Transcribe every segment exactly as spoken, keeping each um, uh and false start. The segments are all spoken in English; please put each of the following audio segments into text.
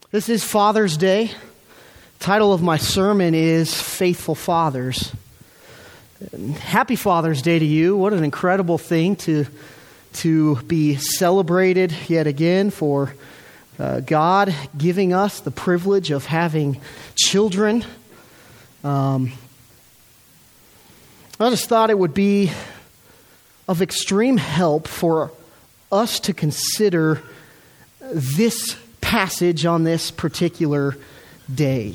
This is Father's Day. The title of my sermon is Faithful Fathers. Happy Father's Day to you. What an incredible thing to, to be celebrated yet again for uh, God giving us the privilege of having children. Um, I just thought it would be of extreme help for us to consider this passage on this particular day.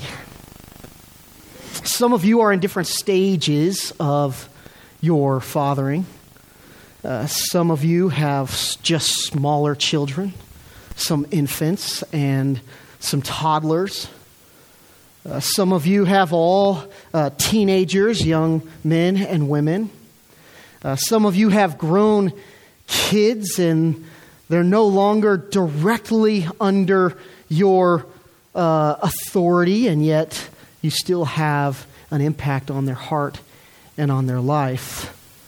Some of you are in different stages of your fathering. Uh, some of you have just smaller children, some infants and some toddlers. Uh, some of you have all uh, teenagers, young men and women. Uh, some of you have grown kids and they're no longer directly under your uh, authority, and yet you still have an impact on their heart and on their life.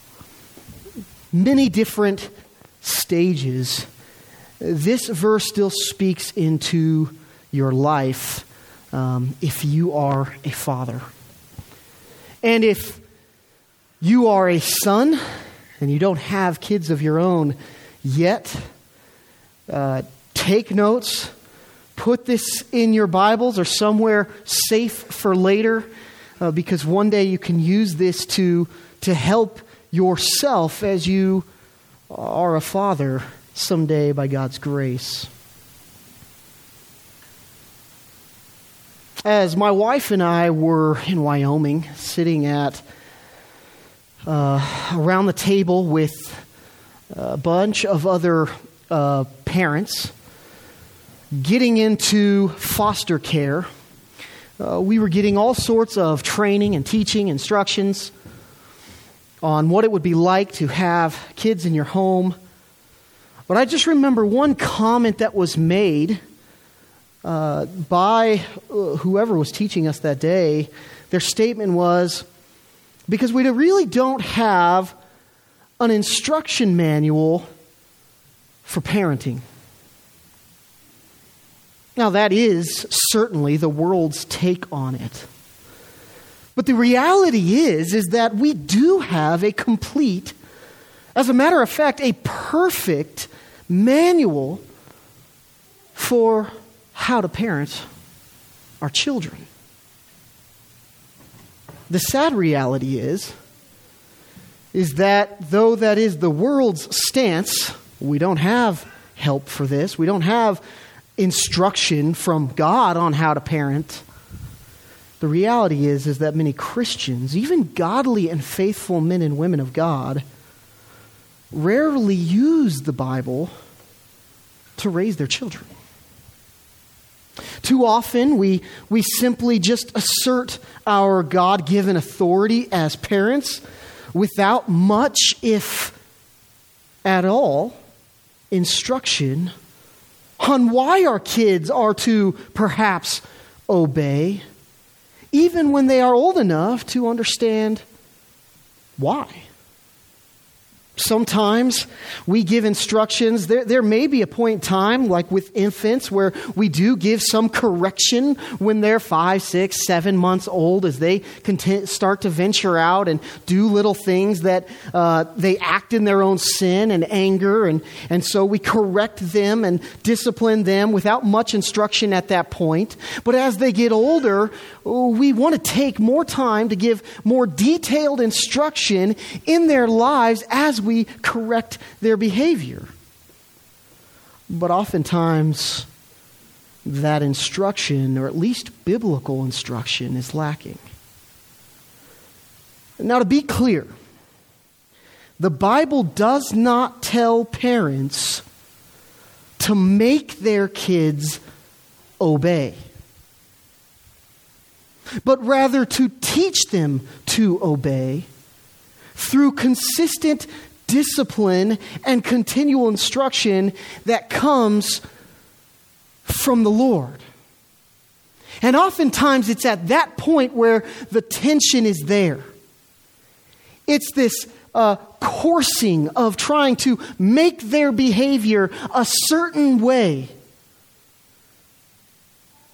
Many different stages. This verse still speaks into your life um, if you are a father. And if you are a son and you don't have kids of your own yet, Uh, take notes, put this in your Bibles or somewhere safe for later, uh, because one day you can use this to, to help yourself as you are a father someday by God's grace. As my wife and I were in Wyoming, sitting at uh, around the table with a bunch of other Uh, parents getting into foster care. Uh, we were getting all sorts of training and teaching, instructions on what it would be like to have kids in your home. But I just remember one comment that was made uh, by whoever was teaching us that day. Their statement was, because we really don't have an instruction manual for parenting. Now, that is certainly the world's take on it. But the reality is, is that we do have a complete, as a matter of fact, a perfect manual for how to parent our children. The sad reality is, is that though that is the world's stance, we don't have help for this. We don't have instruction from God on how to parent. The reality is, is that many Christians, even godly and faithful men and women of God, rarely use the Bible to raise their children. Too often, we, we simply just assert our God-given authority as parents without much, if at all, instruction on why our kids are to perhaps obey, even when they are old enough to understand why. Sometimes we give instructions. There, there may be a point in time, like with infants, where we do give some correction when they're five, six, seven months old, as they continue, start to venture out and do little things that uh, they act in their own sin and anger. And, and so we correct them and discipline them without much instruction at that point. But as they get older, we want to take more time to give more detailed instruction in their lives as we correct their behavior. But oftentimes, that instruction, or at least biblical instruction, is lacking. Now, to be clear, the Bible does not tell parents to make their kids obey, but rather to teach them to obey through consistent discipline and continual instruction that comes from the Lord. And oftentimes it's at that point where the tension is there. It's this uh, coursing of trying to make their behavior a certain way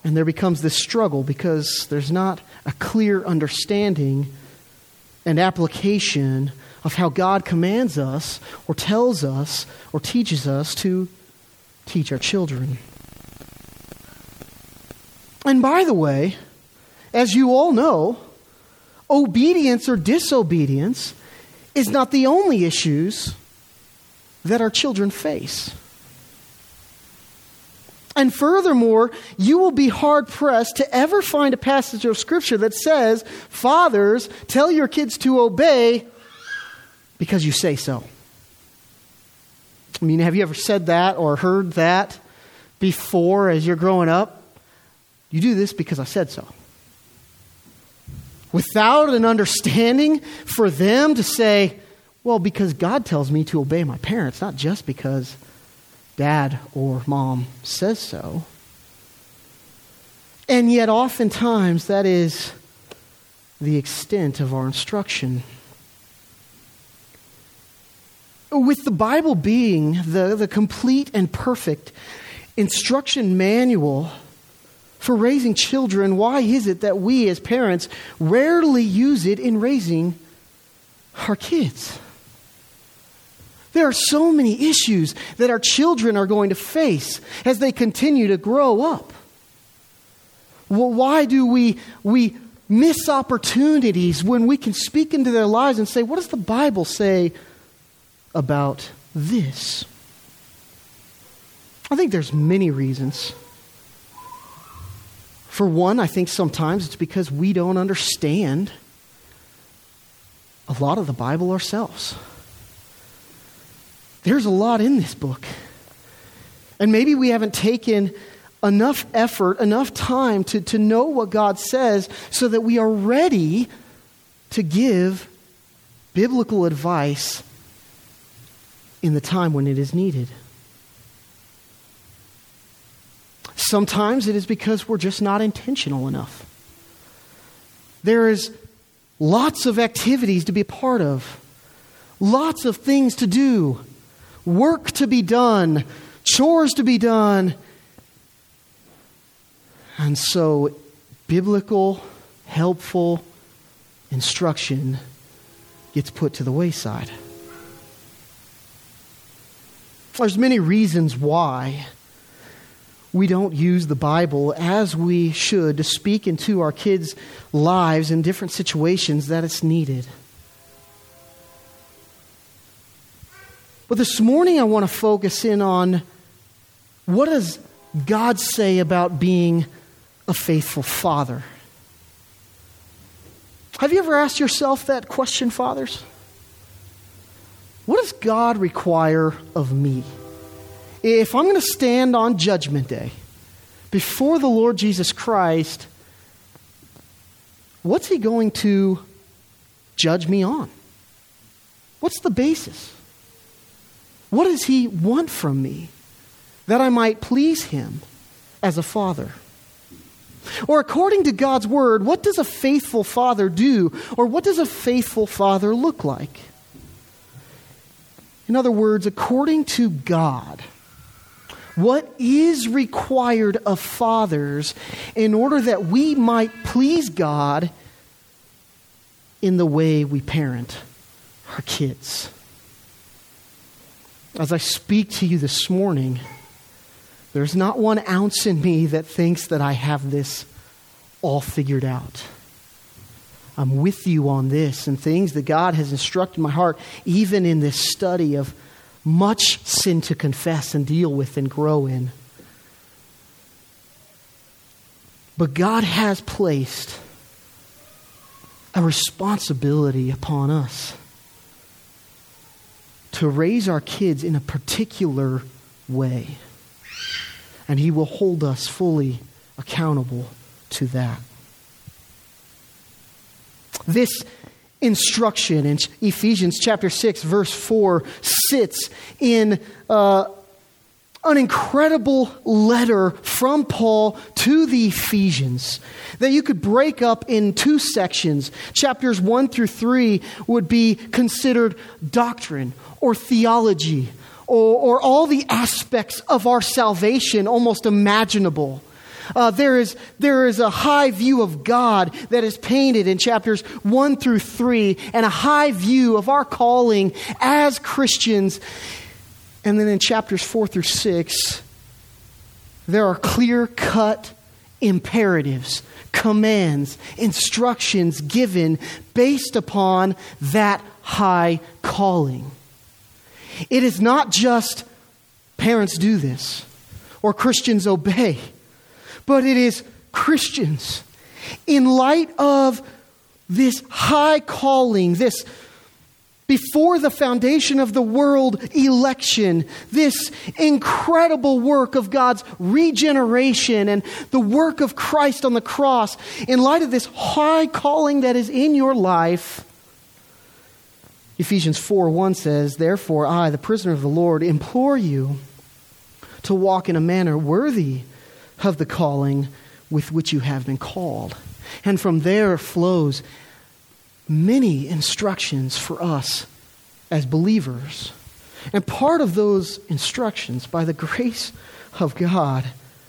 And there becomes this struggle because there's not a clear understanding and application of how God commands us or tells us or teaches us to teach our children. And by the way, as you all know, obedience or disobedience is not the only issues that our children face. And furthermore, you will be hard-pressed to ever find a passage of Scripture that says, fathers, tell your kids to obey because you say so. I mean, have you ever said that or heard that before as you're growing up? You do this because I said so. Without an understanding for them to say, well, because God tells me to obey my parents, not just because Dad or Mom says so. And yet oftentimes that is the extent of our instruction. With the Bible being the, the complete and perfect instruction manual for raising children, why is it that we as parents rarely use it in raising our kids? There are so many issues that our children are going to face as they continue to grow up. Well, why do we, we miss opportunities when we can speak into their lives and say, what does the Bible say about this? I think there's many reasons. For one, I think sometimes it's because we don't understand a lot of the Bible ourselves. There's a lot in this book. And maybe we haven't taken enough effort, enough time to, to know what God says so that we are ready to give biblical advice in the time when it is needed. Sometimes it is because we're just not intentional enough. There is lots of activities to be a part of, lots of things to do, work to be done, chores to be done. And so biblical, helpful instruction gets put to the wayside. There's many reasons why we don't use the Bible as we should to speak into our kids' lives in different situations that it's needed. But this morning I want to focus in on what does God say about being a faithful father? Have you ever asked yourself that question, fathers? What does God require of me? If I'm going to stand on Judgment Day before the Lord Jesus Christ, what's He going to judge me on? What's the basis? What does He want from me that I might please Him as a father? Or according to God's Word, what does a faithful father do? Or what does a faithful father look like? In other words, according to God, what is required of fathers in order that we might please God in the way we parent our kids? As I speak to you this morning, there's not one ounce in me that thinks that I have this all figured out. I'm with you on this and things that God has instructed my heart, even in this study of much sin to confess and deal with and grow in. But God has placed a responsibility upon us to raise our kids in a particular way. And He will hold us fully accountable to that. This instruction in Ephesians chapter six, verse four, sits in uh, an incredible letter from Paul to the Ephesians that you could break up in two sections. Chapters one through three would be considered doctrine or theology or, or all the aspects of our salvation almost imaginable. Uh, there is there is a high view of God that is painted in chapters one through three, and a high view of our calling as Christians. And then in chapters four through six, there are clear-cut imperatives, commands, instructions given based upon that high calling. It is not just parents do this or Christians obey, but it is Christians, in light of this high calling, this before the foundation of the world election, this incredible work of God's regeneration and the work of Christ on the cross, in light of this high calling that is in your life, Ephesians four one says, "Therefore I, the prisoner of the Lord, implore you to walk in a manner worthy of the calling with which you have been called." And from there flows many instructions for us as believers. And part of those instructions, by the grace of God,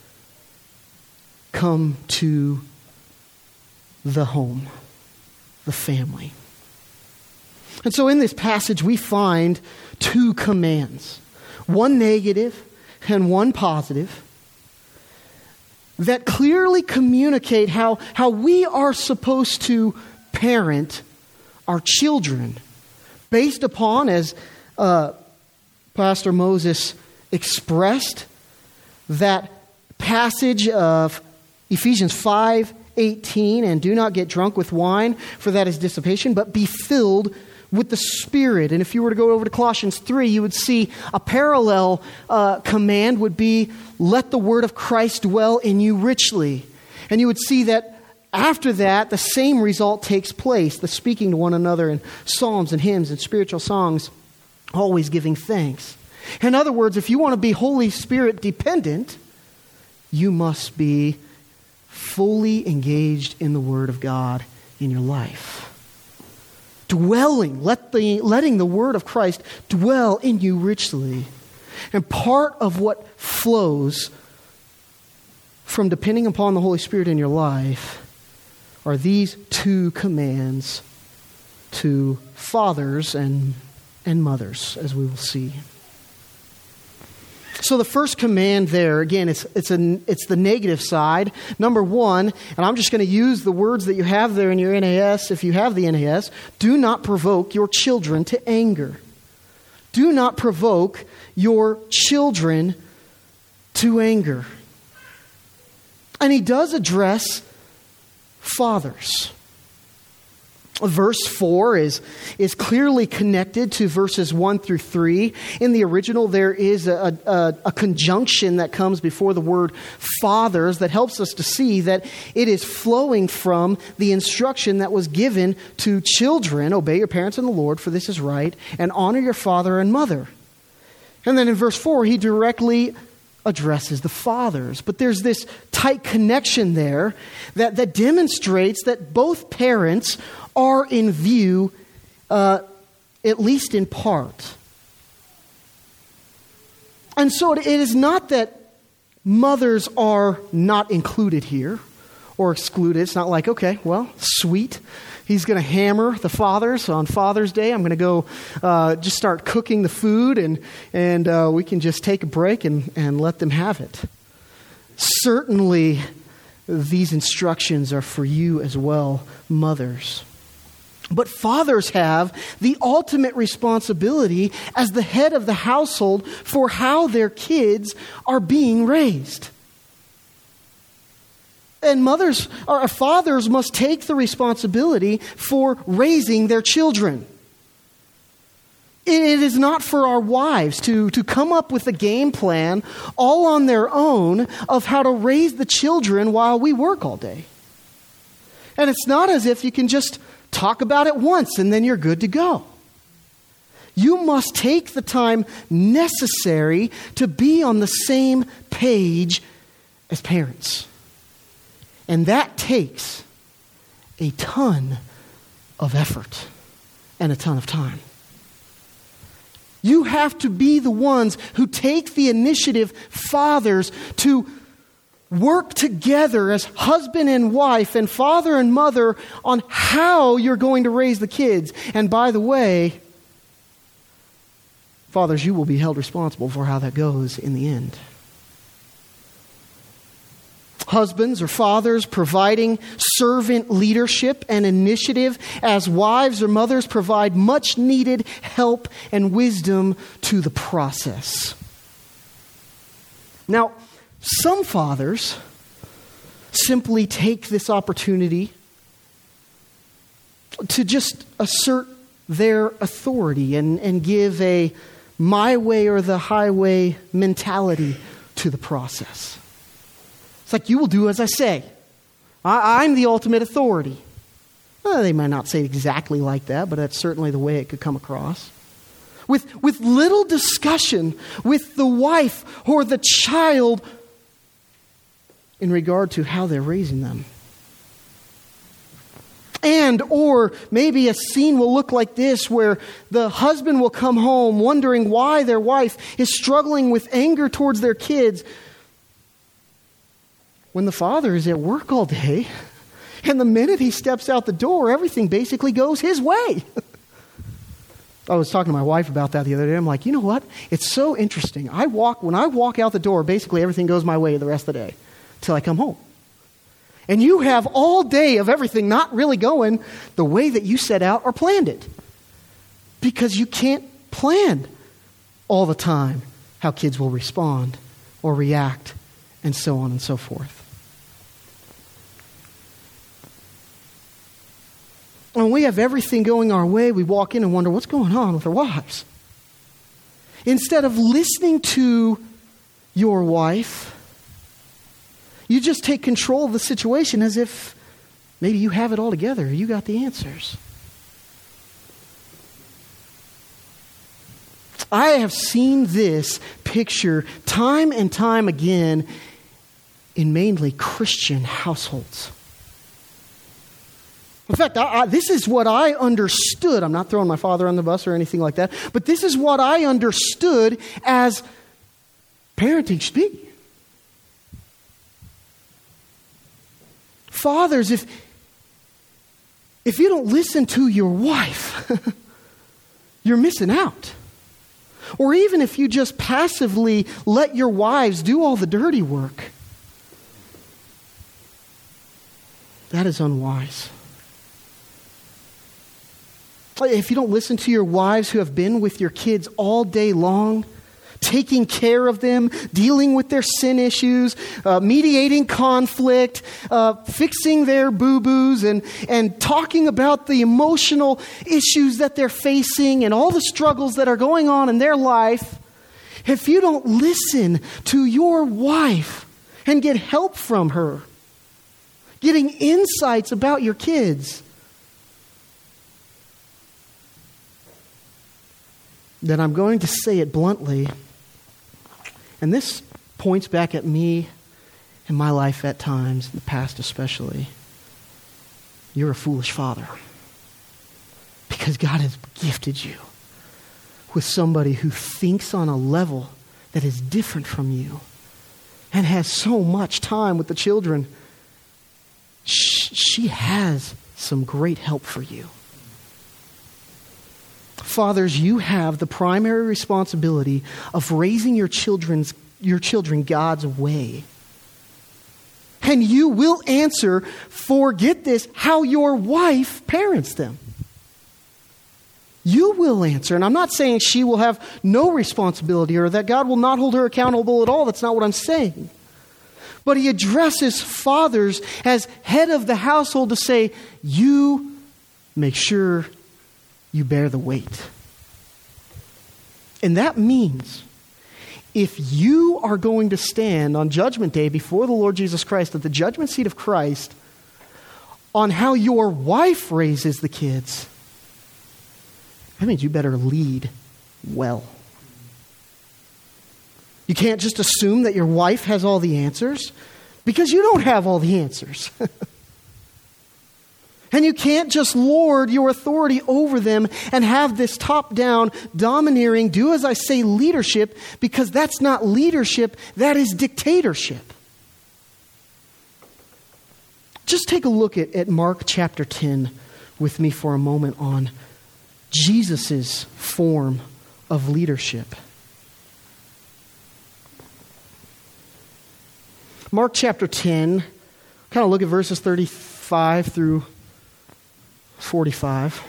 come to the home, the family. And so in this passage we find two commands, one negative and one positive, that clearly communicate how, how we are supposed to parent our children based upon, as uh, Pastor Moses expressed, that passage of Ephesians five eighteen, "And do not get drunk with wine, for that is dissipation, but be filled with the Spirit." And if you were to go over to Colossians three, you would see a parallel uh, command would be, "Let the word of Christ dwell in you richly." And you would see that after that, the same result takes place, the speaking to one another in psalms and hymns and spiritual songs, always giving thanks. In other words, if you want to be Holy Spirit dependent, you must be fully engaged in the Word of God in your life. Dwelling, let the, letting the Word of Christ dwell in you richly. And part of what flows from depending upon the Holy Spirit in your life are these two commands to fathers and, and mothers, as we will see. So the first command there, again, it's it's a, it's the negative side. Number one, and I'm just going to use the words that you have there in your N A S, if you have the N A S, do not provoke your children to anger. Do not provoke your children to anger. And he does address fathers. Verse four is, is clearly connected to verses one through three. In the original, there is a, a, a conjunction that comes before the word fathers that helps us to see that it is flowing from the instruction that was given to children. Obey your parents in the Lord, for this is right, and honor your father and mother. And then in verse four, he directly addresses the fathers. But there's this tight connection there that, that demonstrates that both parents are in view, uh, at least in part. And so it is not that mothers are not included here or excluded. It's not like, okay, well, sweet. He's going to hammer the fathers on Father's Day. I'm going to go uh, just start cooking the food, and and uh, we can just take a break and, and let them have it. Certainly, these instructions are for you as well, mothers. But fathers have the ultimate responsibility as the head of the household for how their kids are being raised. And mothers or fathers must take the responsibility for raising their children. It is not for our wives to, to come up with a game plan all on their own of how to raise the children while we work all day. And it's not as if you can just talk about it once and then you're good to go. You must take the time necessary to be on the same page as parents. And that takes a ton of effort and a ton of time. You have to be the ones who take the initiative, fathers, to work together as husband and wife and father and mother on how you're going to raise the kids. And by the way, fathers, you will be held responsible for how that goes in the end. Husbands or fathers providing servant leadership and initiative as wives or mothers provide much needed help and wisdom to the process. Now, some fathers simply take this opportunity to just assert their authority and, and give a my way or the highway mentality to the process. It's like, you will do as I say. I, I'm the ultimate authority. Well, they might not say it exactly like that, but that's certainly the way it could come across. With, with little discussion with the wife or the child in regard to how they're raising them. And, or maybe a scene will look like this, where the husband will come home wondering why their wife is struggling with anger towards their kids, when the father is at work all day, and the minute he steps out the door, everything basically goes his way. I was talking to my wife about that the other day. I'm like, you know what? It's so interesting. I walk, when I walk out the door, basically everything goes my way the rest of the day till I come home. And you have all day of everything not really going the way that you set out or planned it. Because you can't plan all the time how kids will respond or react and so on and so forth. When we have everything going our way, we walk in and wonder what's going on with our wives. Instead of listening to your wife, you just take control of the situation as if maybe you have it all together. You got the answers. I have seen this picture time and time again in mainly Christian households. In fact, I, I, this is what I understood. I'm not throwing my father on the bus or anything like that, but this is what I understood as parenting should be. Fathers, if, if you don't listen to your wife, you're missing out. Or even if you just passively let your wives do all the dirty work, that is unwise. If you don't listen to your wives who have been with your kids all day long, taking care of them, dealing with their sin issues, uh, mediating conflict, uh, fixing their boo-boos, and, and talking about the emotional issues that they're facing and all the struggles that are going on in their life, if you don't listen to your wife and get help from her, getting insights about your kids, then I'm going to say it bluntly, and this points back at me in my life at times, in the past especially. You're a foolish father. Because God has gifted you with somebody who thinks on a level that is different from you and has so much time with the children. She has some great help for you. Fathers, you have the primary responsibility of raising your children's your children God's way. And you will answer for, get this, how your wife parents them. You will answer. And I'm not saying she will have no responsibility or that God will not hold her accountable at all. That's not what I'm saying. But he addresses fathers as head of the household to say, you make sure you bear the weight. And that means if you are going to stand on Judgment Day before the Lord Jesus Christ at the judgment seat of Christ on how your wife raises the kids, that means you better lead well. You can't just assume that your wife has all the answers, because you don't have all the answers. And you can't just lord your authority over them and have this top-down, domineering, do as I say leadership, because that's not leadership, that is dictatorship. Just take a look at, at Mark chapter ten with me for a moment on Jesus' form of leadership. Mark chapter ten, kind of look at verses thirty-five through forty-five.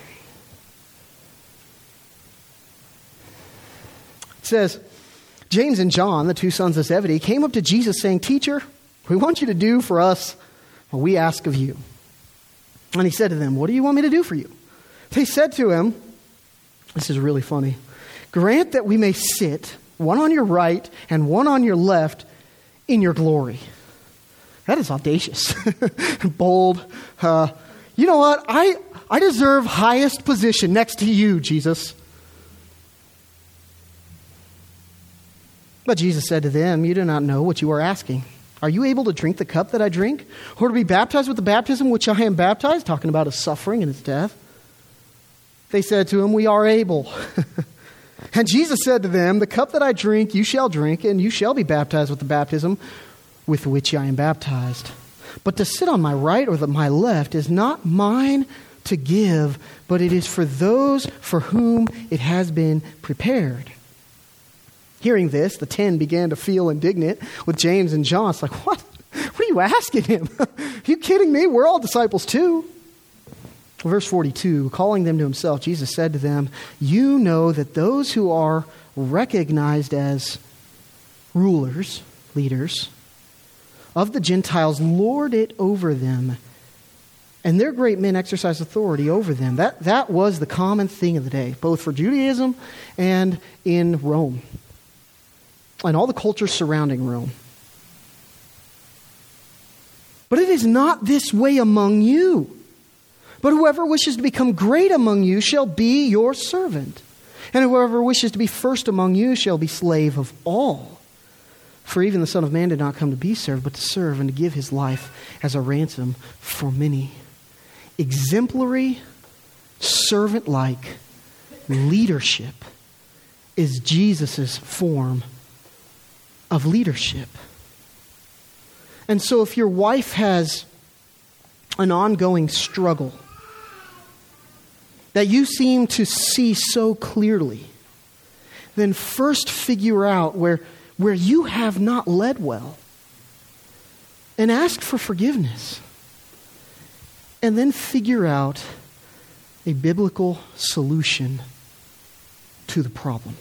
It says, James and John, the two sons of Zebedee, came up to Jesus saying, "Teacher, we want you to do for us what we ask of you." And he said to them, "What do you want me to do for you?" They said to him, this is really funny, "Grant that we may sit, one on your right and one on your left, in your glory." That is audacious, bold. Uh, you know what? I, I deserve highest position next to you, Jesus. But Jesus said to them, "You do not know what you are asking. Are you able to drink the cup that I drink? Or to be baptized with the baptism which I am baptized?" Talking about his suffering and his death. They said to him, "We are able." And Jesus said to them, "The cup that I drink, you shall drink, and you shall be baptized with the baptism with which I am baptized. But to sit on my right or the, my left is not mine to give, but it is for those for whom it has been prepared." Hearing this, the ten began to feel indignant with James and John. It's like, what? What are you asking him? Are you kidding me? We're all disciples too. Verse forty-two, calling them to himself, Jesus said to them, "You know that those who are recognized as rulers, leaders, of the Gentiles lord it over them, and their great men exercise authority over them." That, that was the common thing of the day, both for Judaism and in Rome, and all the cultures surrounding Rome. "But it is not this way among you. But whoever wishes to become great among you shall be your servant. And whoever wishes to be first among you shall be slave of all. For even the Son of Man did not come to be served, but to serve and to give his life as a ransom for many." Exemplary, servant-like leadership is Jesus' form of leadership. And so if your wife has an ongoing struggle that you seem to see so clearly, then first figure out where, where you have not led well and ask for forgiveness. And then figure out a biblical solution to the problem.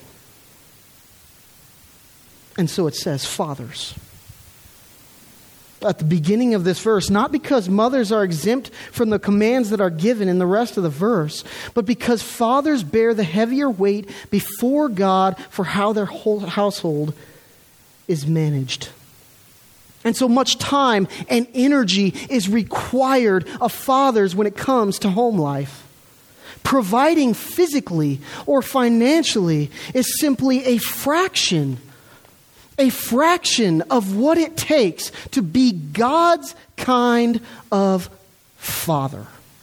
And so it says, fathers, at the beginning of this verse, not because mothers are exempt from the commands that are given in the rest of the verse, but because fathers bear the heavier weight before God for how their whole household is managed. And so much time and energy is required of fathers when it comes to home life. Providing physically or financially is simply a fraction A fraction of what it takes to be God's kind of father.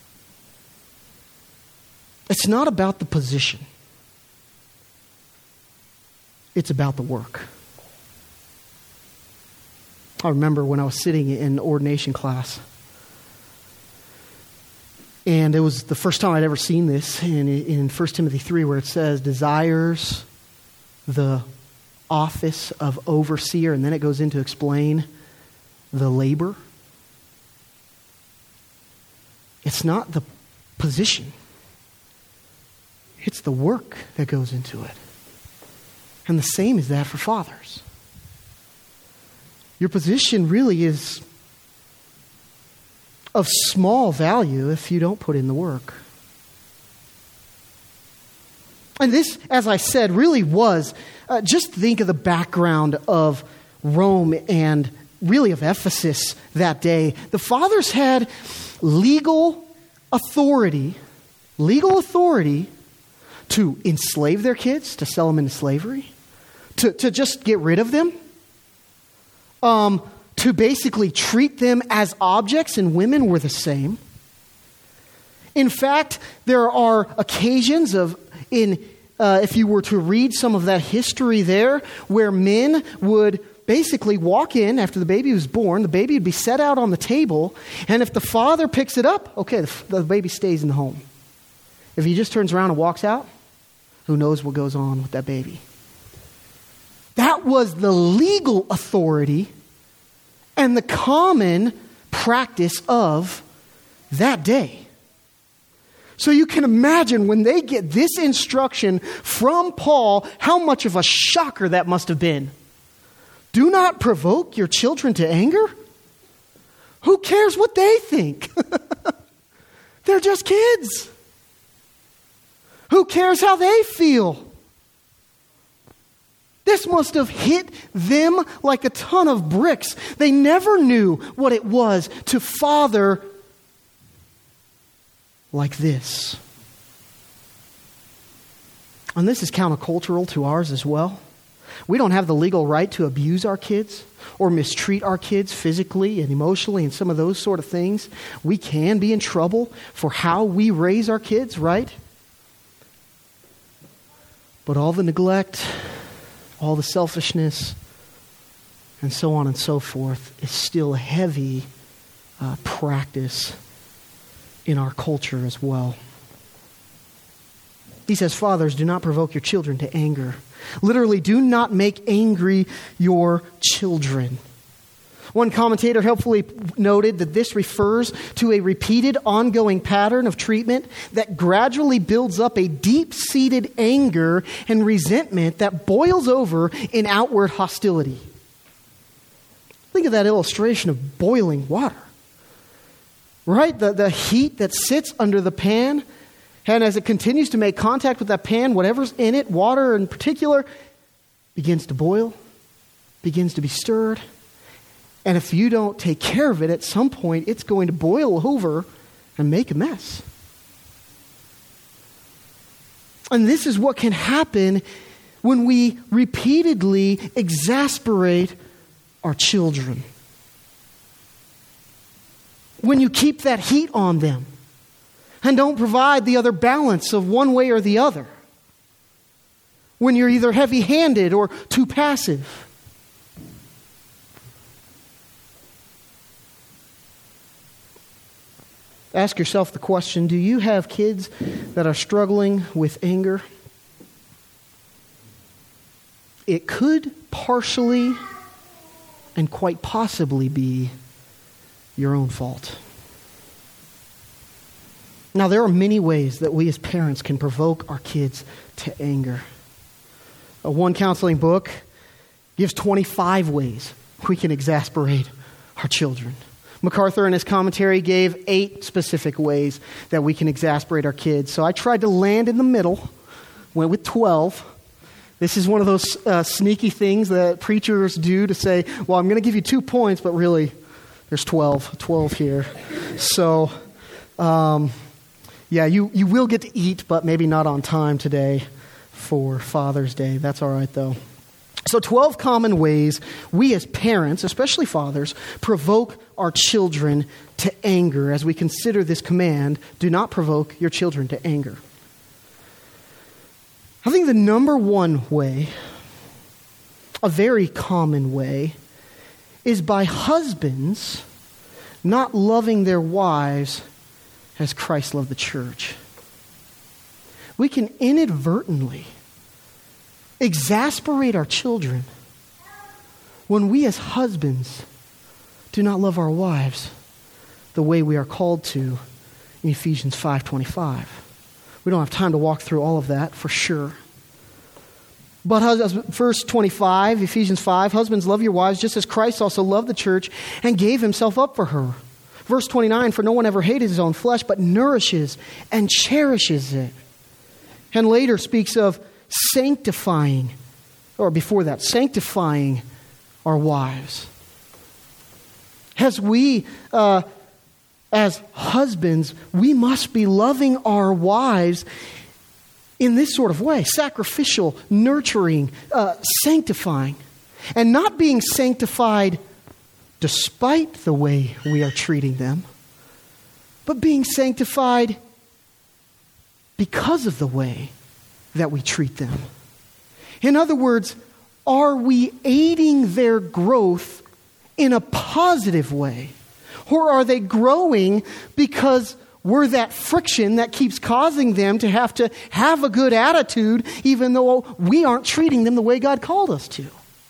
It's not about the position. It's about the work. I remember when I was sitting in ordination class, and it was the first time I'd ever seen this in, in First Timothy three, where it says, desires the office of overseer, and then it goes into explain the labor. It's not the position. It's the work that goes into it. And the same is that for fathers. Your position really is of small value if you don't put in the work. And this, as I said, really was, uh, just think of the background of Rome and really of Ephesus that day. The fathers had legal authority, legal authority to enslave their kids, to sell them into slavery, to, to just get rid of them, um, to basically treat them as objects, and women were the same. In fact, there are occasions of in uh, if you were to read some of that history there, where men would basically walk in after the baby was born. The baby would be set out on the table. And if the father picks it up, okay, the, the baby stays in the home. If he just turns around and walks out, who knows what goes on with that baby? That was the legal authority and the common practice of that day. So you can imagine when they get this instruction from Paul, how much of a shocker that must have been. Do not provoke your children to anger? Who cares what they think? They're just kids. Who cares how they feel? This must have hit them like a ton of bricks. They never knew what it was to father like this. And this is countercultural to ours as well. We don't have the legal right to abuse our kids or mistreat our kids physically and emotionally and some of those sort of things. We can be in trouble for how we raise our kids, right? But all the neglect, all the selfishness, and so on and so forth is still a heavy uh, practice in our culture as well. He says, fathers, do not provoke your children to anger. Literally, do not make angry your children. One commentator helpfully noted that this refers to a repeated ongoing pattern of treatment that gradually builds up a deep-seated anger and resentment that boils over in outward hostility. Think of that illustration of boiling water. Right? The, the heat that sits under the pan, and as it continues to make contact with that pan, whatever's in it, water in particular, begins to boil, begins to be stirred. And if you don't take care of it, at some point, it's going to boil over and make a mess. And this is what can happen when we repeatedly exasperate our children. When you keep that heat on them and don't provide the other balance of one way or the other. When you're either heavy-handed or too passive. Ask yourself the question, do you have kids that are struggling with anger? It could partially and quite possibly be your own fault. Now, there are many ways that we as parents can provoke our kids to anger. Uh, one counseling book gives twenty-five ways we can exasperate our children. MacArthur in his commentary gave eight specific ways that we can exasperate our kids. So I tried to land in the middle, went with twelve. This is one of those uh, sneaky things that preachers do to say, well, I'm going to give you two points, but really, there's twelve, twelve here. So, um, yeah, you, you will get to eat, but maybe not on time today for Father's Day. That's all right, though. So twelve common ways we as parents, especially fathers, provoke our children to anger as we consider this command, do not provoke your children to anger. I think the number one way, a very common way, is by husbands not loving their wives as Christ loved the church. We can inadvertently exasperate our children when we as husbands do not love our wives the way we are called to in Ephesians five twenty-five. We don't have time to walk through all of that for sure. But verse twenty-five, Ephesians five, husbands, love your wives just as Christ also loved the church and gave himself up for her. Verse twenty-nine, for no one ever hated his own flesh, but nourishes and cherishes it. And later speaks of sanctifying, or before that, sanctifying our wives. As we, uh, as husbands, we must be loving our wives in this sort of way, sacrificial, nurturing, uh, sanctifying, and not being sanctified despite the way we are treating them, but being sanctified because of the way that we treat them. In other words, are we aiding their growth in a positive way? Or are they growing because we're that friction that keeps causing them to have to have a good attitude even though we aren't treating them the way God called us to?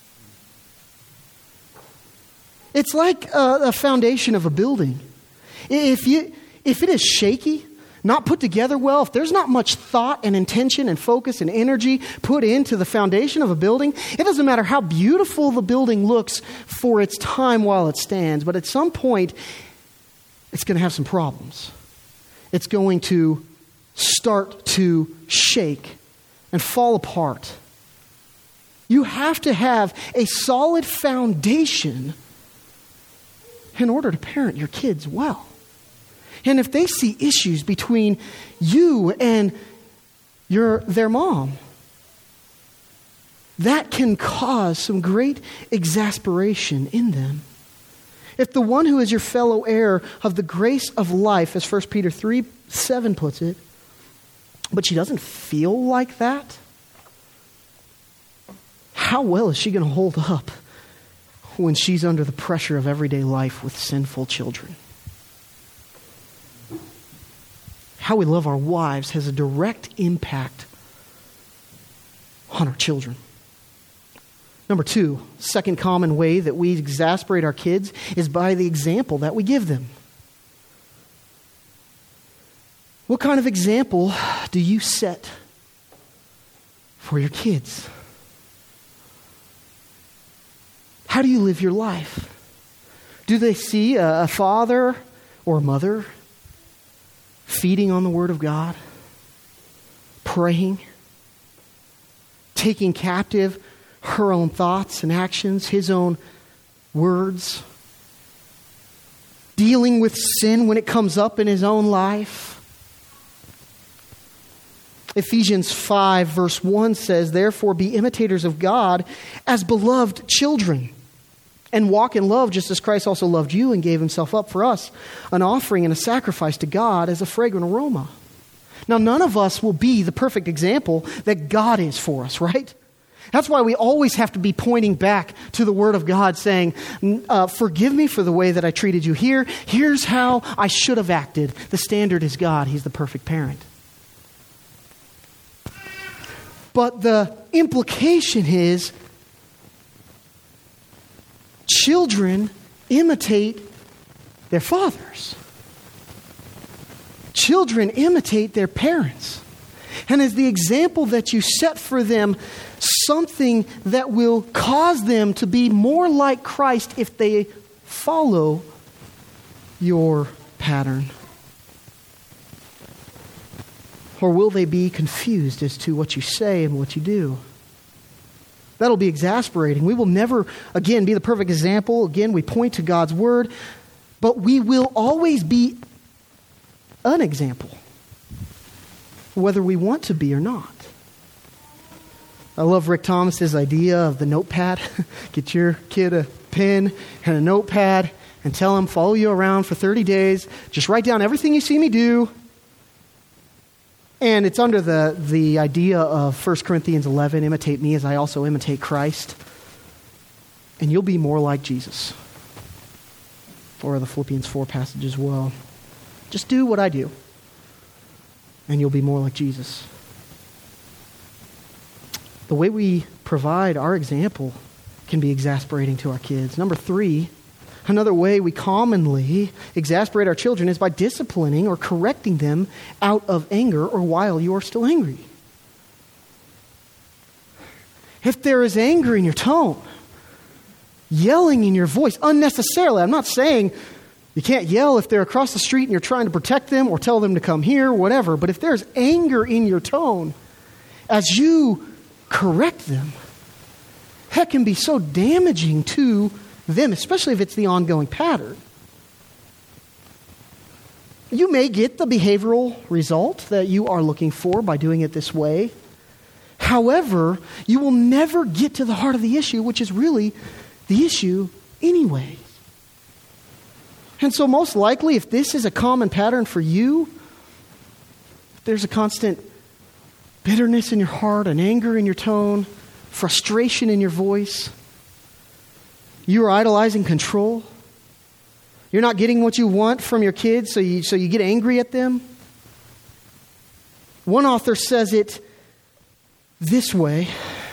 It's like a, a foundation of a building. If you, if it is shaky, not put together well, if there's not much thought and intention and focus and energy put into the foundation of a building, it doesn't matter how beautiful the building looks for its time while it stands, but at some point, it's going to have some problems. It's going to start to shake and fall apart. You have to have a solid foundation in order to parent your kids well. And if they see issues between you and your their mom, that can cause some great exasperation in them. If the one who is your fellow heir of the grace of life, as First Peter three seven puts it, but she doesn't feel like that, how well is she going to hold up when she's under the pressure of everyday life with sinful children? How we love our wives has a direct impact on our children. Number two, second common way that we exasperate our kids is by the example that we give them. What kind of example do you set for your kids? How do you live your life? Do they see a father or a mother feeding on the Word of God, praying, taking captive her own thoughts and actions, his own words, dealing with sin when it comes up in his own life? Ephesians five verse one says, "Therefore be imitators of God as beloved children, and walk in love just as Christ also loved you and gave himself up for us, an offering and a sacrifice to God as a fragrant aroma." Now, none of us will be the perfect example that God is for us, right? That's why we always have to be pointing back to the Word of God saying, uh, forgive me for the way that I treated you here. Here's how I should have acted. The standard is God. He's the perfect parent. But the implication is, children imitate their fathers. Children imitate their parents. And as the example that you set for them, something that will cause them to be more like Christ if they follow your pattern? Or will they be confused as to what you say and what you do? That'll be exasperating. We will never, again, be the perfect example. Again, we point to God's Word, but we will always be an example, whether we want to be or not. I love Rick Thomas's idea of the notepad. Get your kid a pen and a notepad and tell him, follow you around for thirty days. Just write down everything you see me do. And it's under the, the idea of First Corinthians eleven, imitate me as I also imitate Christ. And you'll be more like Jesus. Or the Philippians four passage as well. Just do what I do. And you'll be more like Jesus. The way we provide our example can be exasperating to our kids. Number three, another way we commonly exasperate our children is by disciplining or correcting them out of anger or while you are still angry. If there is anger in your tone, yelling in your voice unnecessarily, I'm not saying you can't yell if they're across the street and you're trying to protect them or tell them to come here, whatever, but if there's anger in your tone, as you correct them, that can be so damaging to them, especially if it's the ongoing pattern. You may get the behavioral result that you are looking for by doing it this way. However, you will never get to the heart of the issue, which is really the issue anyway. And so most likely, if this is a common pattern for you, there's a constant bitterness in your heart and anger in your tone, frustration in your voice. You are idolizing control. You're not getting what you want from your kids, so you, so you get angry at them. One author says it this way,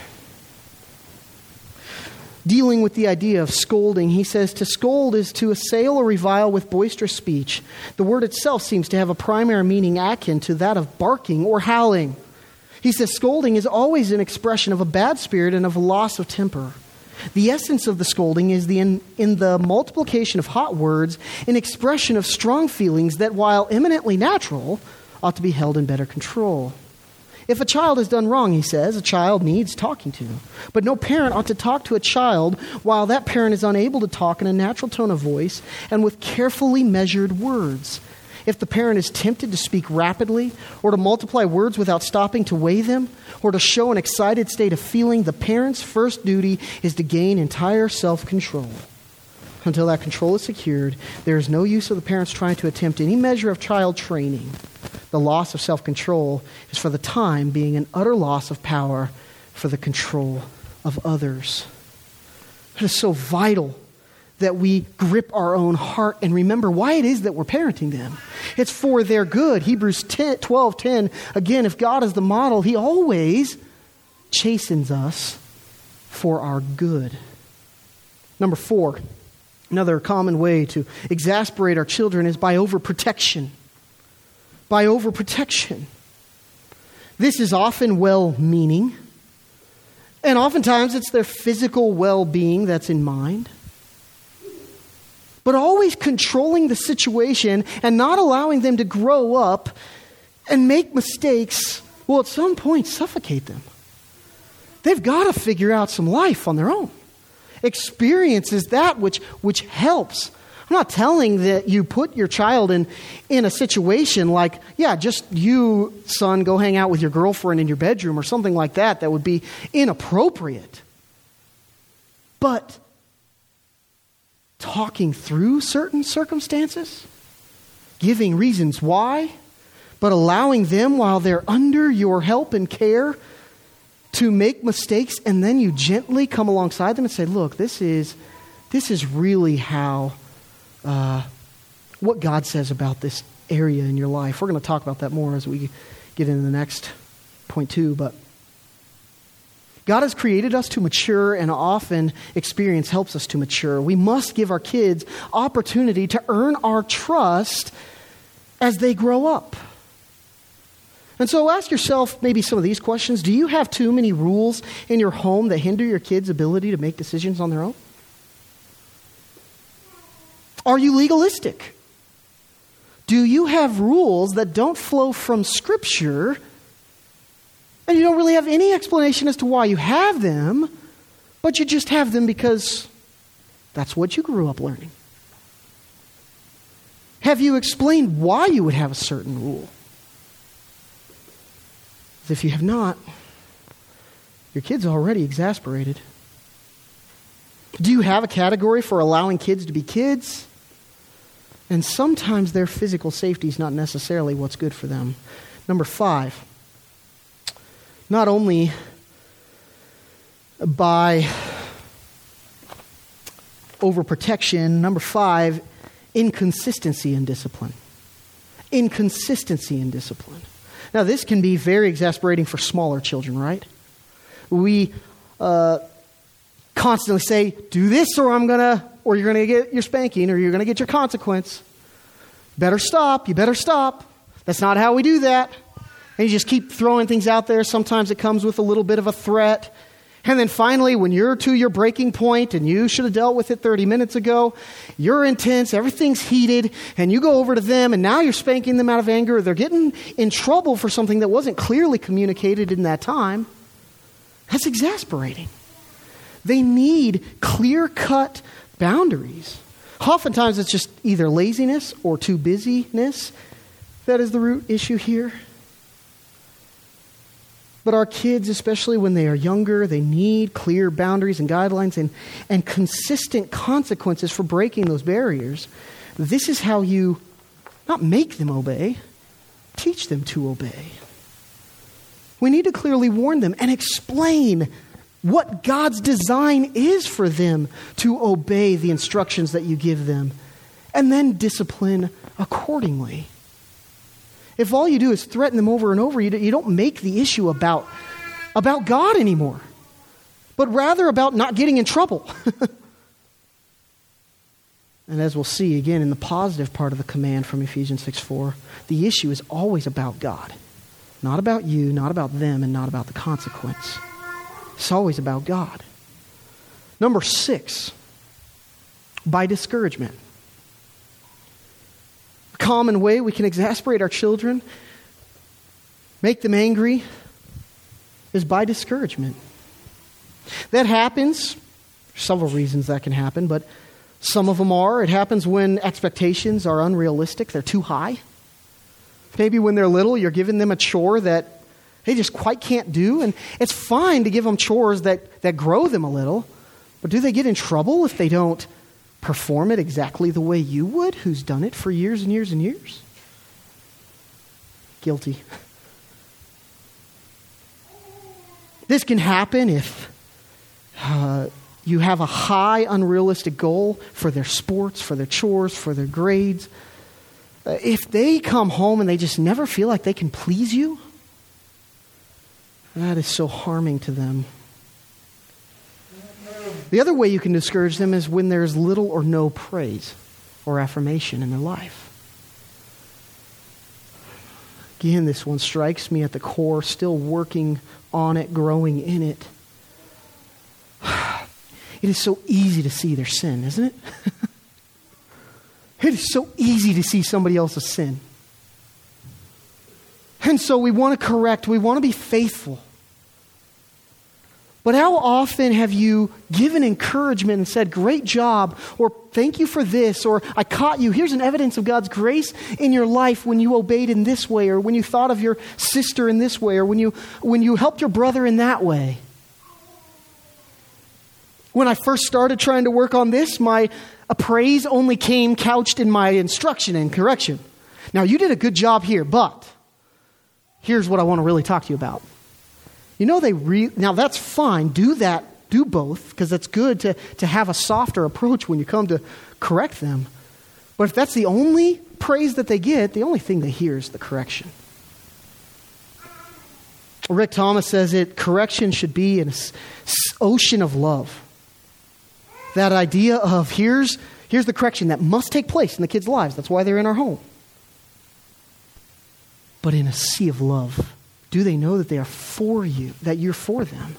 dealing with the idea of scolding. He says, to scold is to assail or revile with boisterous speech. The word itself seems to have a primary meaning akin to that of barking or howling. He says, scolding is always an expression of a bad spirit and of a loss of temper. The essence of the scolding is the in, in the multiplication of hot words, an expression of strong feelings that, while eminently natural, ought to be held in better control. If a child has done wrong, he says, a child needs talking to. But no parent ought to talk to a child while that parent is unable to talk in a natural tone of voice and with carefully measured words. If the parent is tempted to speak rapidly or to multiply words without stopping to weigh them or to show an excited state of feeling, the parent's first duty is to gain entire self-control. Until that control is secured, there is no use of the parents trying to attempt any measure of child training. The loss of self-control is for the time being an utter loss of power for the control of others. It is so vital that we grip our own heart and remember why it is that we're parenting them. It's for their good. Hebrews twelve ten, again, if God is the model, he always chastens us for our good. Number four, another common way to exasperate our children is by overprotection. By overprotection. This is often well-meaning, and oftentimes it's their physical well-being that's in mind. But always controlling the situation and not allowing them to grow up and make mistakes will at some point suffocate them. They've got to figure out some life on their own. Experience is that which, which helps. I'm not telling that you put your child in, in a situation like, yeah, just you, son, go hang out with your girlfriend in your bedroom or something like that. That would be inappropriate. But talking through certain circumstances, giving reasons why, but allowing them while they're under your help and care to make mistakes, and then you gently come alongside them and say, look, this is this is really how uh, what God says about this area in your life. We're going to talk about that more as we get into the next point two, but God has created us to mature, and often experience helps us to mature. We must give our kids opportunity to earn our trust as they grow up. And so ask yourself maybe some of these questions. Do you have too many rules in your home that hinder your kids' ability to make decisions on their own? Are you legalistic? Do you have rules that don't flow from Scripture, and you don't really have any explanation as to why you have them, but you just have them because that's what you grew up learning? Have you explained why you would have a certain rule? If you have not, your kid's already exasperated. Do you have a category for allowing kids to be kids? And sometimes their physical safety is not necessarily what's good for them. Number five, not only by overprotection, number five, inconsistency in discipline. Inconsistency in discipline. Now, this can be very exasperating for smaller children, right? We uh, constantly say, do this or I'm going to, or you're going to get your spanking, or you're going to get your consequence. Better stop. You better stop. That's not how we do that. And you just keep throwing things out there. Sometimes it comes with a little bit of a threat. And then finally, when you're to your breaking point and you should have dealt with it thirty minutes ago, you're intense, everything's heated, and you go over to them and now you're spanking them out of anger. They're getting in trouble for something that wasn't clearly communicated in that time. That's exasperating. They need clear-cut boundaries. Oftentimes it's just either laziness or too busyness that is the root issue here. But our kids, especially when they are younger, they need clear boundaries and guidelines and, and consistent consequences for breaking those barriers. This is how you not make them obey, teach them to obey. We need to clearly warn them and explain what God's design is for them to obey the instructions that you give them, and then discipline accordingly. If all you do is threaten them over and over, you don't make the issue about, about God anymore, but rather about not getting in trouble. And as we'll see again in the positive part of the command from Ephesians six four, the issue is always about God. Not about you, not about them, and not about the consequence. It's always about God. Number six, by discouragement. A common way we can exasperate our children, make them angry, is by discouragement. That happens, there's several reasons that can happen, but some of them are. It happens when expectations are unrealistic. They're too high. Maybe when they're little, you're giving them a chore that they just quite can't do. And it's fine to give them chores that, that grow them a little. But do they get in trouble if they don't perform it exactly the way you would, who's done it for years and years and years? Guilty. This can happen if Uh, you have a high, unrealistic goal for their sports, for their chores, for their grades. Uh, if they come home and they just never feel like they can please you, that is so harming to them. The other way you can discourage them is when there's little or no praise or affirmation in their life. Again, this one strikes me at the core, still working on it, growing in it. It is so easy to see their sin, isn't it? It is so easy to see somebody else's sin. And so we want to correct, we want to be faithful. But how often have you given encouragement and said, great job, or thank you for this, or I caught you. Here's an evidence of God's grace in your life when you obeyed in this way, or when you thought of your sister in this way, or when you when you helped your brother in that way. When I first started trying to work on this, my appraise only came couched in my instruction and correction. Now, you did a good job here, but here's what I want to really talk to you about. You know, they re- now that's fine. Do that, do both, because it's good to, to have a softer approach when you come to correct them. But if that's the only praise that they get, the only thing they hear is the correction. Rick Thomas says it, correction should be an ocean of love. That idea of here's, here's the correction that must take place in the kids' lives. That's why they're in our home. But in a sea of love, do they know that they are for you, that you're for them?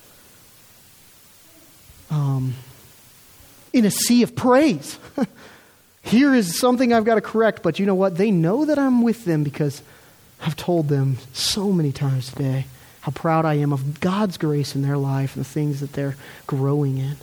Um, in a sea of praise. Here is something I've got to correct, but you know what? They know that I'm with them because I've told them so many times today how proud I am of God's grace in their life and the things that they're growing in.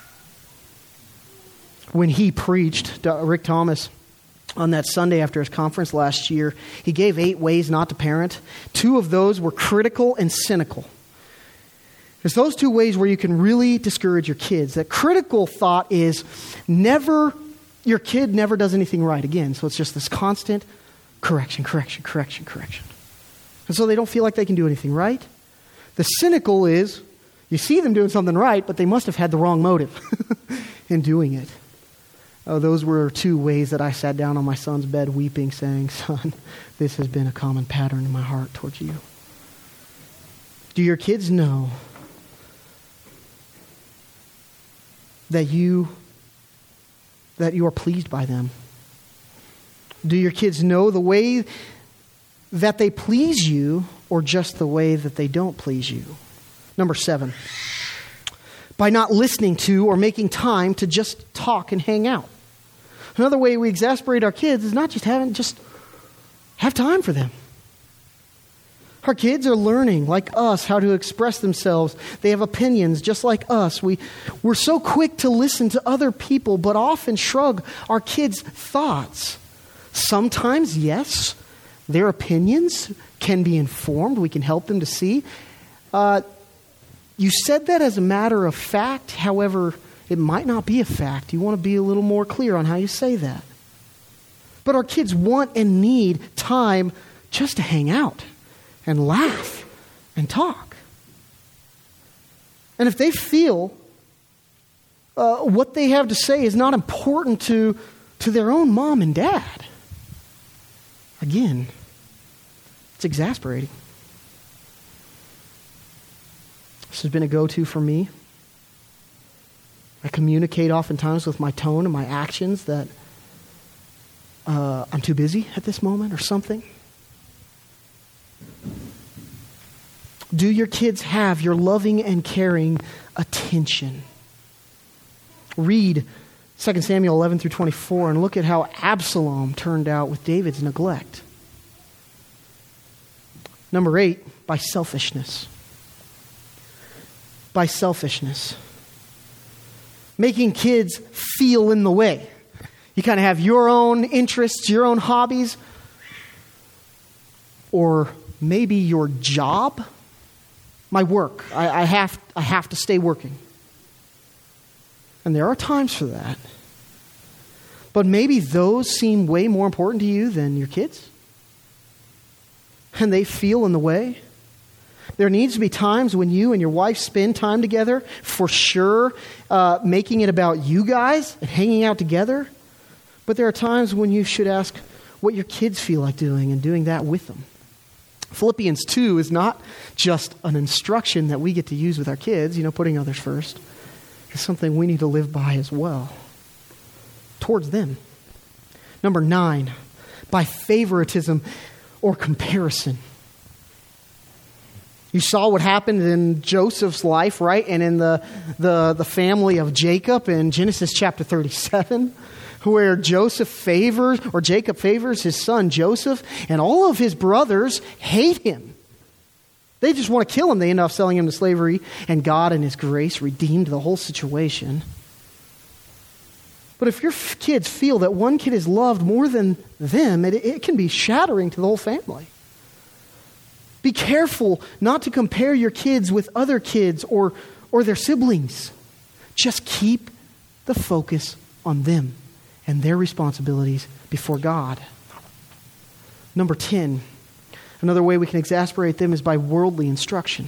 When he preached, Rick Thomas, on that Sunday after his conference last year, he gave eight ways not to parent. Two of those were critical and cynical. There's those two ways where you can really discourage your kids. That critical thought is never, your kid never does anything right again. So it's just this constant correction, correction, correction, correction. And so they don't feel like they can do anything right. The cynical is, you see them doing something right, but they must have had the wrong motive in doing it. Oh, those were two ways that I sat down on my son's bed weeping, saying, son, this has been a common pattern in my heart towards you. Do your kids know that you, that you are pleased by them? Do your kids know the way that they please you or just the way that they don't please you? Number seven, by not listening to or making time to just talk and hang out. Another way we exasperate our kids is not just having, just have time for them. Our kids are learning, like us, how to express themselves. They have opinions just like us. We, we're so quick to listen to other people, but often shrug our kids' thoughts. Sometimes, yes, their opinions can be informed. We can help them to see. Uh, you said that as a matter of fact. However, it might not be a fact. You want to be a little more clear on how you say that. But our kids want and need time just to hang out and laugh and talk. And if they feel uh, what they have to say is not important to, to their own mom and dad, again, it's exasperating. This has been a go-to for me. I communicate oftentimes with my tone and my actions that uh, I'm too busy at this moment or something. Do your kids have your loving and caring attention? Read Second Samuel eleven through twenty-four and look at how Absalom turned out with David's neglect. Number eight, by selfishness. By selfishness. Making kids feel in the way. You kind of have your own interests, your own hobbies, or maybe your job. My work. I, I have I have to stay working. And there are times for that. But maybe those seem way more important to you than your kids. And they feel in the way. There needs to be times when you and your wife spend time together, for sure, uh, making it about you guys and hanging out together. But there are times when you should ask what your kids feel like doing and doing that with them. Philippians two is not just an instruction that we get to use with our kids, you know, putting others first. It's something we need to live by as well, towards them. Number nine, by favoritism or comparison. You saw what happened in Joseph's life, right? And in the, the, the family of Jacob in Genesis chapter thirty-seven, where Joseph favors, or Jacob favors his son Joseph, and all of his brothers hate him. They just want to kill him. They end up selling him to slavery, and God in his grace redeemed the whole situation. But if your f- kids feel that one kid is loved more than them, it, it can be shattering to the whole family. Be careful not to compare your kids with other kids or, or their siblings. Just keep the focus on them and their responsibilities before God. Number ten, another way we can exasperate them is by worldly instruction.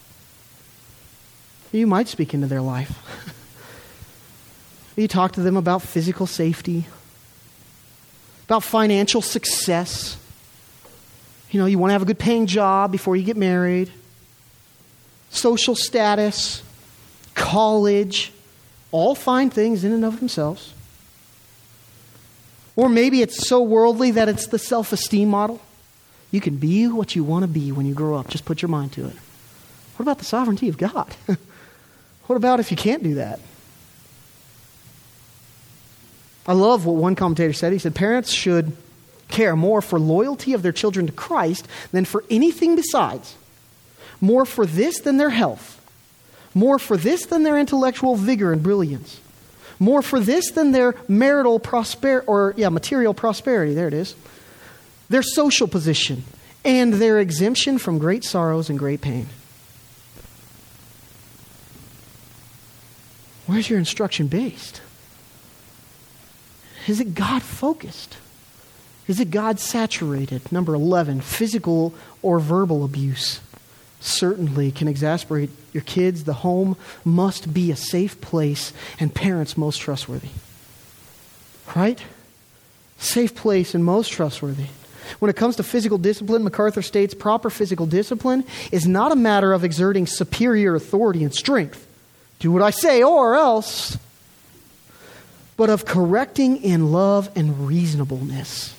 You might speak into their life. You talk to them about physical safety, about financial success. You know, you want to have a good paying job before you get married. Social status, college, all fine things in and of themselves. Or maybe it's so worldly that it's the self-esteem model. You can be what you want to be when you grow up. Just put your mind to it. What about the sovereignty of God? What about if you can't do that? I love what one commentator said. He said, parents should care more for loyalty of their children to Christ than for anything besides. More for this than their health. More for this than their intellectual vigor and brilliance. More for this than their marital prosper or yeah, material prosperity. There it is. Their social position and their exemption from great sorrows and great pain. Where's your instruction based? Is it God-focused? Is it God-saturated? Number eleven, physical or verbal abuse certainly can exasperate your kids. The home must be a safe place and parents most trustworthy. Right? Safe place and most trustworthy. When it comes to physical discipline, MacArthur states proper physical discipline is not a matter of exerting superior authority and strength. Do what I say or else. But of correcting in love and reasonableness.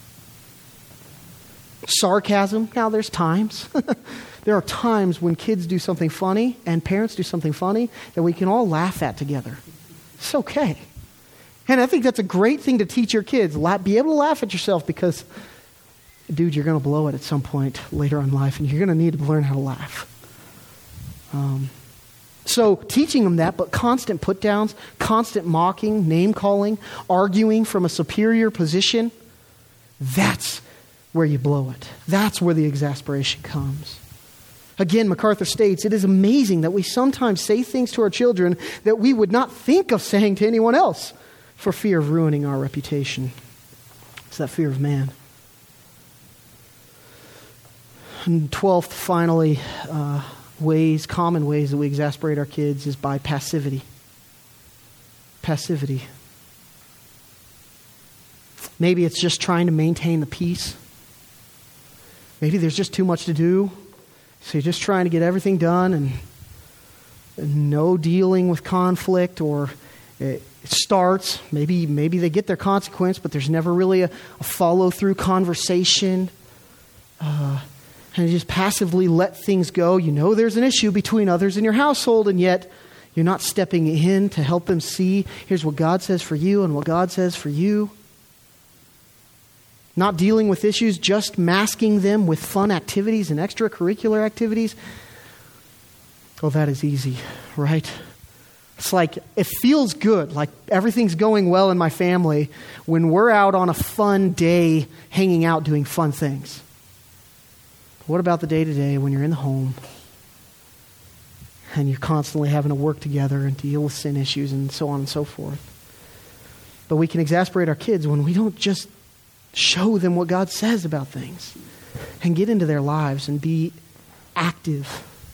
Sarcasm. Now there's times. There are times when kids do something funny and parents do something funny that we can all laugh at together. It's okay. And I think that's a great thing to teach your kids. Be able to laugh at yourself because, dude, you're going to blow it at some point later in life and you're going to need to learn how to laugh. Um, so teaching them that, but constant put downs, constant mocking, name calling, arguing from a superior position, that's where you blow it. That's where the exasperation comes. Again, MacArthur states, it is amazing that we sometimes say things to our children that we would not think of saying to anyone else for fear of ruining our reputation. It's that fear of man. And twelfth, finally, uh, ways, common ways that we exasperate our kids is by passivity. Passivity. Maybe it's just trying to maintain the peace. Maybe there's just too much to do, so you're just trying to get everything done and, and no dealing with conflict, or it starts. Maybe maybe they get their consequence, but there's never really a, a follow-through conversation. Uh, and you just passively let things go. You know there's an issue between others in your household, and yet you're not stepping in to help them see, here's what God says for you and what God says for you. Not dealing with issues, just masking them with fun activities and extracurricular activities. Oh, that is easy, right? It's like, it feels good, like everything's going well in my family when we're out on a fun day hanging out doing fun things. But what about the day-to-day when you're in the home and you're constantly having to work together and deal with sin issues and so on and so forth? But we can exasperate our kids when we don't just show them what God says about things and get into their lives and be active.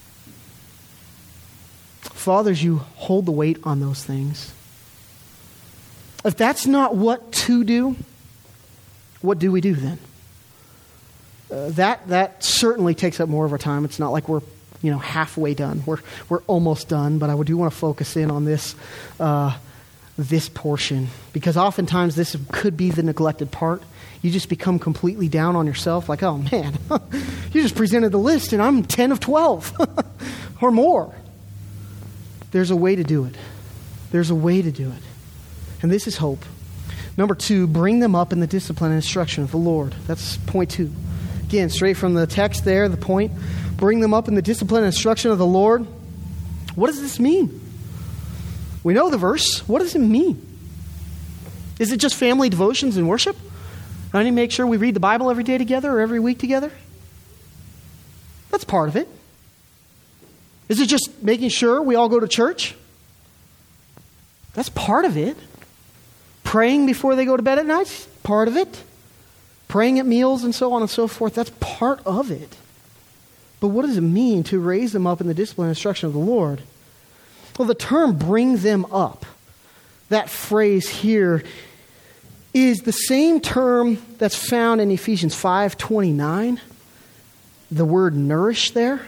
Fathers, you hold the weight on those things. If that's not what to do, what do we do then? Uh, that that certainly takes up more of our time. It's not like we're you know halfway done. We're we're almost done, but I do want to focus in on this uh, this portion, because oftentimes this could be the neglected part. You just become completely down on yourself, like, oh man, you just presented the list and I'm ten of twelve or more. There's a way to do it. There's a way to do it. And this is hope. Number two, bring them up in the discipline and instruction of the Lord. That's point two. Again, straight from the text there, the point. Bring them up in the discipline and instruction of the Lord. What does this mean? We know the verse. What does it mean? Is it just family devotions and worship? I need to make sure we read the Bible every day together or every week together? That's part of it. Is it just making sure we all go to church? That's part of it. Praying before they go to bed at night? Part of it. Praying at meals and so on and so forth? That's part of it. But what does it mean to raise them up in the discipline and instruction of the Lord? Well, the term bring them up, that phrase here, is the same term that's found in Ephesians five twenty-nine. The word nourish there.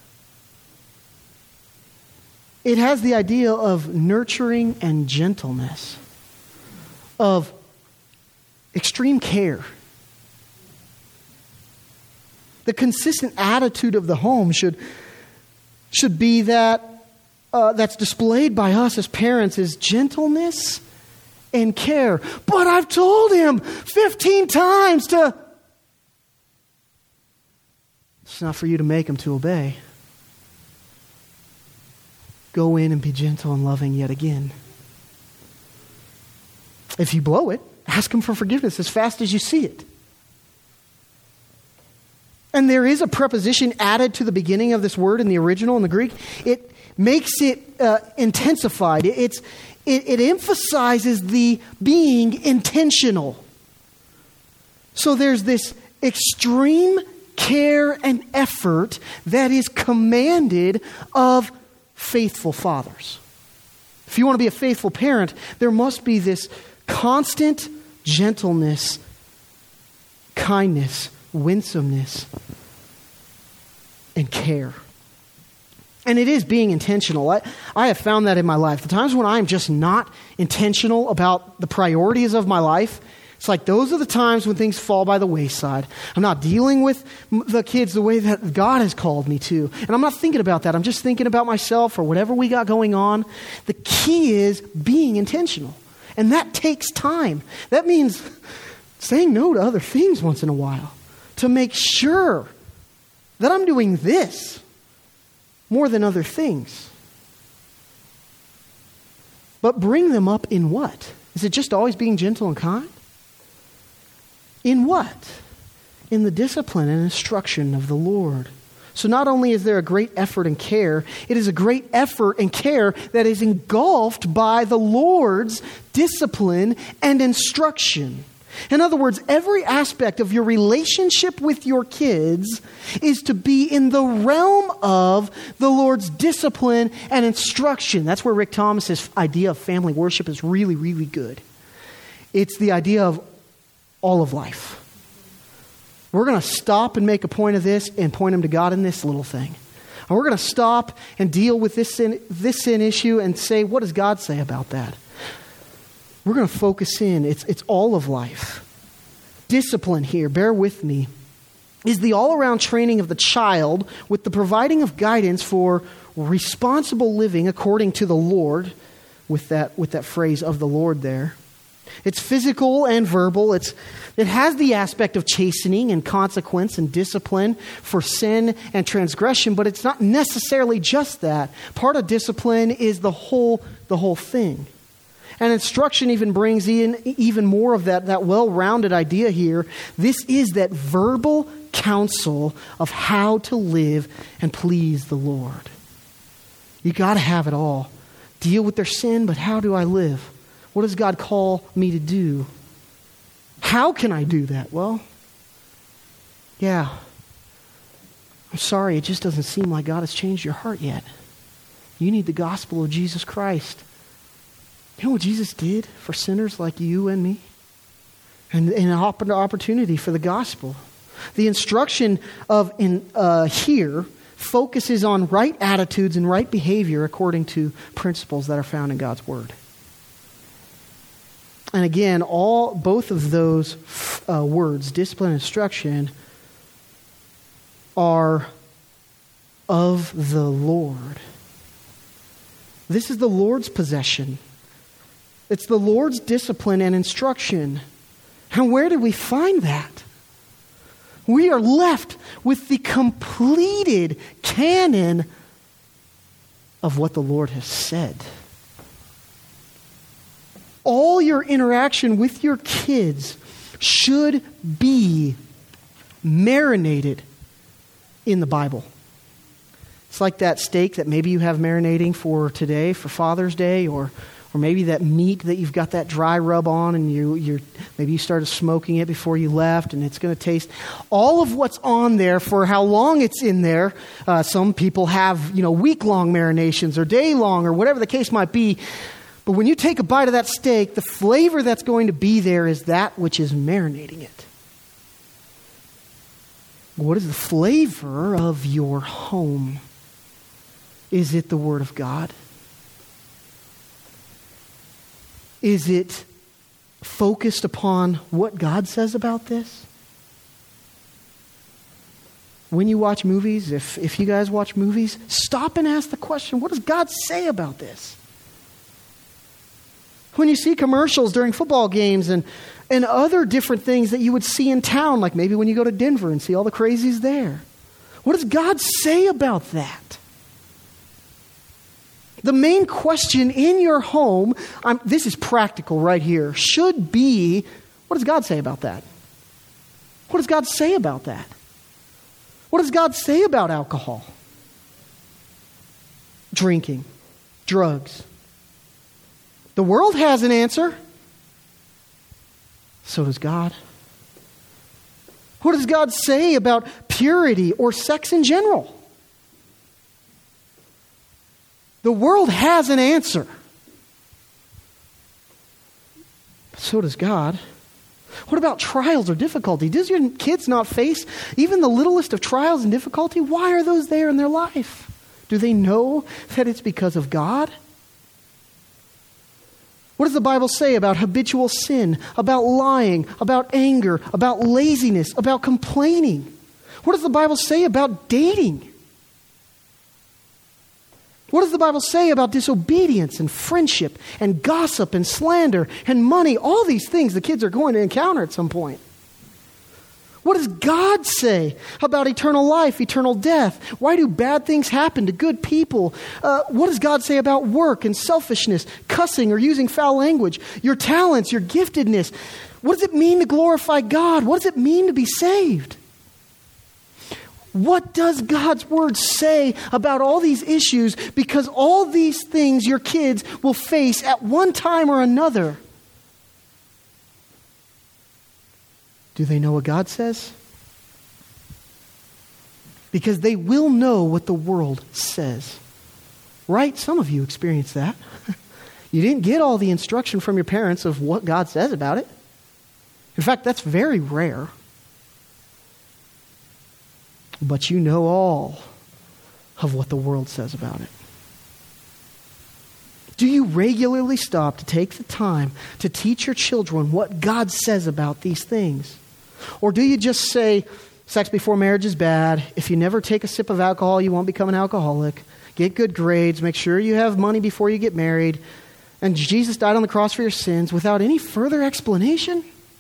It has the idea of nurturing and gentleness, of extreme care. The consistent attitude of the home should, should be that uh, that's displayed by us as parents is gentleness and care. But I've told him fifteen times to... It's not for you to make him to obey. Go in and be gentle and loving yet again. If you blow it, ask him for forgiveness as fast as you see it. And there is a preposition added to the beginning of this word in the original, in the Greek. It makes it uh, intensified. It, it's, it, it emphasizes the being intentional. So there's this extreme care and effort that is commanded of faithful fathers. If you want to be a faithful parent, there must be this constant gentleness, kindness, winsomeness, and care. And it is being intentional. I, I have found that in my life. The times when I'm just not intentional about the priorities of my life, it's like those are the times when things fall by the wayside. I'm not dealing with the kids the way that God has called me to. And I'm not thinking about that. I'm just thinking about myself or whatever we got going on. The key is being intentional. And that takes time. That means saying no to other things once in a while to make sure that I'm doing this more than other things. But bring them up in what? Is it just always being gentle and kind? In what? In the discipline and instruction of the Lord. So not only is there a great effort and care, it is a great effort and care that is engulfed by the Lord's discipline and instruction. In other words, every aspect of your relationship with your kids is to be in the realm of the Lord's discipline and instruction. That's where Rick Thomas's idea of family worship is really, really good. It's the idea of all of life. We're going to stop and make a point of this and point them to God in this little thing. And we're going to stop and deal with this sin, this sin issue and say, what does God say about that? We're going to focus in. It's, it's all of life. Discipline here, bear with me, is the all-around training of the child with the providing of guidance for responsible living according to the Lord, with that, with that phrase of the Lord there. It's physical and verbal. It's, it has the aspect of chastening and consequence and discipline for sin and transgression, but it's not necessarily just that. Part of discipline is the whole, the whole thing. And instruction even brings in even more of that, that well-rounded idea here. This is that verbal counsel of how to live and please the Lord. You got to have it all. Deal with their sin, but how do I live? What does God call me to do? How can I do that? Well, yeah. I'm sorry, it just doesn't seem like God has changed your heart yet. You need the gospel of Jesus Christ. You know what Jesus did for sinners like you and me? And, and an opportunity for the gospel. The instruction of in uh, here focuses on right attitudes and right behavior according to principles that are found in God's Word. And again, all both of those uh, words, discipline and instruction, are of the Lord. This is the Lord's possession. It's the Lord's discipline and instruction. And where do we find that? We are left with the completed canon of what the Lord has said. All your interaction with your kids should be marinated in the Bible. It's like that steak that maybe you have marinating for today, for Father's Day, or or maybe that meat that you've got that dry rub on and you you're maybe you started smoking it before you left and it's going to taste. All of what's on there for how long it's in there. Uh, some people have, you know, week-long marinations or day-long or whatever the case might be. But when you take a bite of that steak, the flavor that's going to be there is that which is marinating it. What is the flavor of your home? Is it the Word of God? Is it focused upon what God says about this? When you watch movies, if, if you guys watch movies, stop and ask the question, what does God say about this? When you see commercials during football games and, and other different things that you would see in town, like maybe when you go to Denver and see all the crazies there, what does God say about that? The main question in your home, I'm, this is practical right here, should be, what does God say about that? What does God say about that? What does God say about alcohol? Drinking, drugs. The world has an answer. So does God. What does God say about purity or sex in general? The world has an answer. So does God. What about trials or difficulty? Does your kids not face even the littlest of trials and difficulty? Why are those there in their life? Do they know that it's because of God? What does the Bible say about habitual sin, about lying, about anger, about laziness, about complaining? What does the Bible say about dating? What does the Bible say about disobedience and friendship and gossip and slander and money? All these things the kids are going to encounter at some point. What does God say about eternal life, eternal death? Why do bad things happen to good people? Uh, what does God say about work and selfishness, cussing or using foul language, your talents, your giftedness? What does it mean to glorify God? What does it mean to be saved? What does God's Word say about all these issues? Because all these things your kids will face at one time or another. Do they know what God says? Because they will know what the world says. Right? Some of you experience that. You didn't get all the instruction from your parents of what God says about it. In fact, that's very rare. But you know all of what the world says about it. Do you regularly stop to take the time to teach your children what God says about these things? Or do you just say, sex before marriage is bad. If you never take a sip of alcohol, you won't become an alcoholic. Get good grades. Make sure you have money before you get married. And Jesus died on the cross for your sins without any further explanation?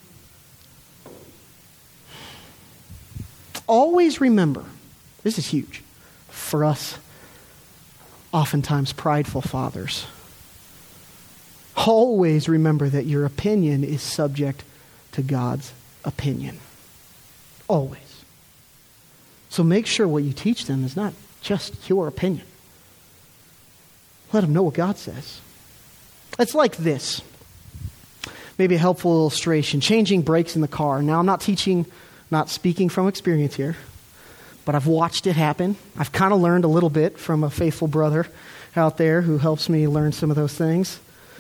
Always remember, this is huge for us, oftentimes prideful fathers. Always remember that your opinion is subject to God's opinion. Always. So make sure what you teach them is not just your opinion. Let them know what God says. It's like this. Maybe a helpful illustration. Changing brakes in the car. Now, I'm not teaching, not speaking from experience here, but I've watched it happen. I've kind of learned a little bit from a faithful brother out there who helps me learn some of those things.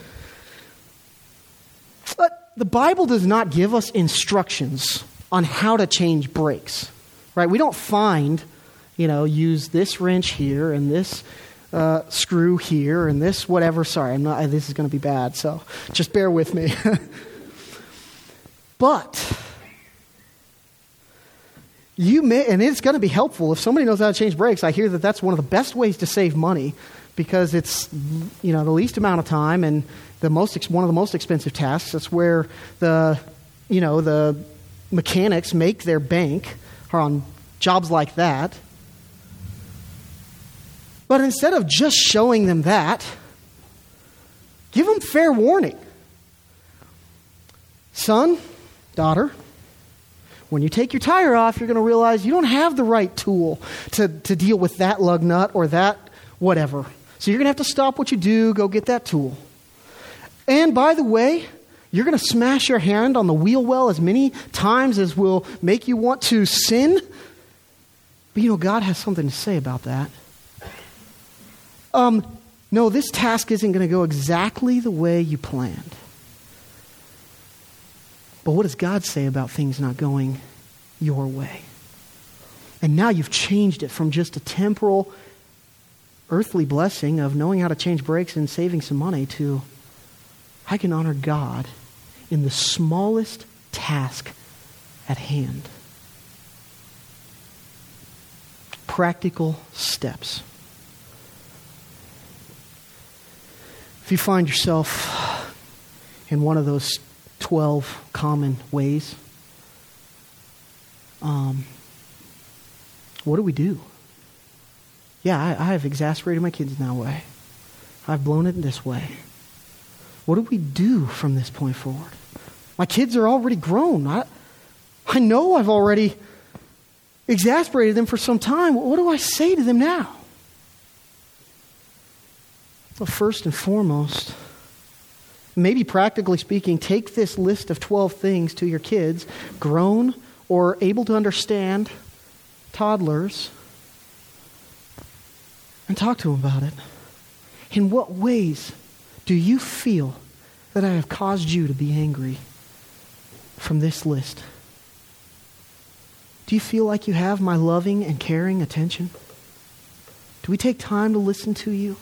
But the Bible does not give us instructions on how to change brakes, right? We don't find, you know, use this wrench here and this uh, screw here and this whatever. Sorry, I'm not. This is going to be bad, so just bear with me. But you may, and it's going to be helpful if somebody knows how to change brakes. I hear that that's one of the best ways to save money because it's, you know, the least amount of time and the most one of the most expensive tasks. That's where the, you know, the mechanics make their bank, are on jobs like that. But instead of just showing them that, give them fair warning. Son, daughter, when you take your tire off, you're going to realize you don't have the right tool to, to deal with that lug nut or that whatever. So you're going to have to stop what you do, go get that tool. And by the way, you're going to smash your hand on the wheel well as many times as will make you want to sin. But you know, God has something to say about that. Um, no, this task isn't going to go exactly the way you planned. But what does God say about things not going your way? And now you've changed it from just a temporal, earthly blessing of knowing how to change brakes and saving some money to, I can honor God in the smallest task at hand. Practical steps. If you find yourself in one of those twelve common ways, um, what do we do? Yeah, I, I have exasperated my kids in that way. I've blown it this way. What do we do from this point forward? My kids are already grown. I, I know I've already exasperated them for some time. What do I say to them now? Well, first and foremost, maybe practically speaking, take this list of twelve things to your kids, grown or able to understand, toddlers, and talk to them about it. In what ways do you feel that I have caused you to be angry from this list? Do you feel like you have my loving and caring attention? Do we take time to listen to you?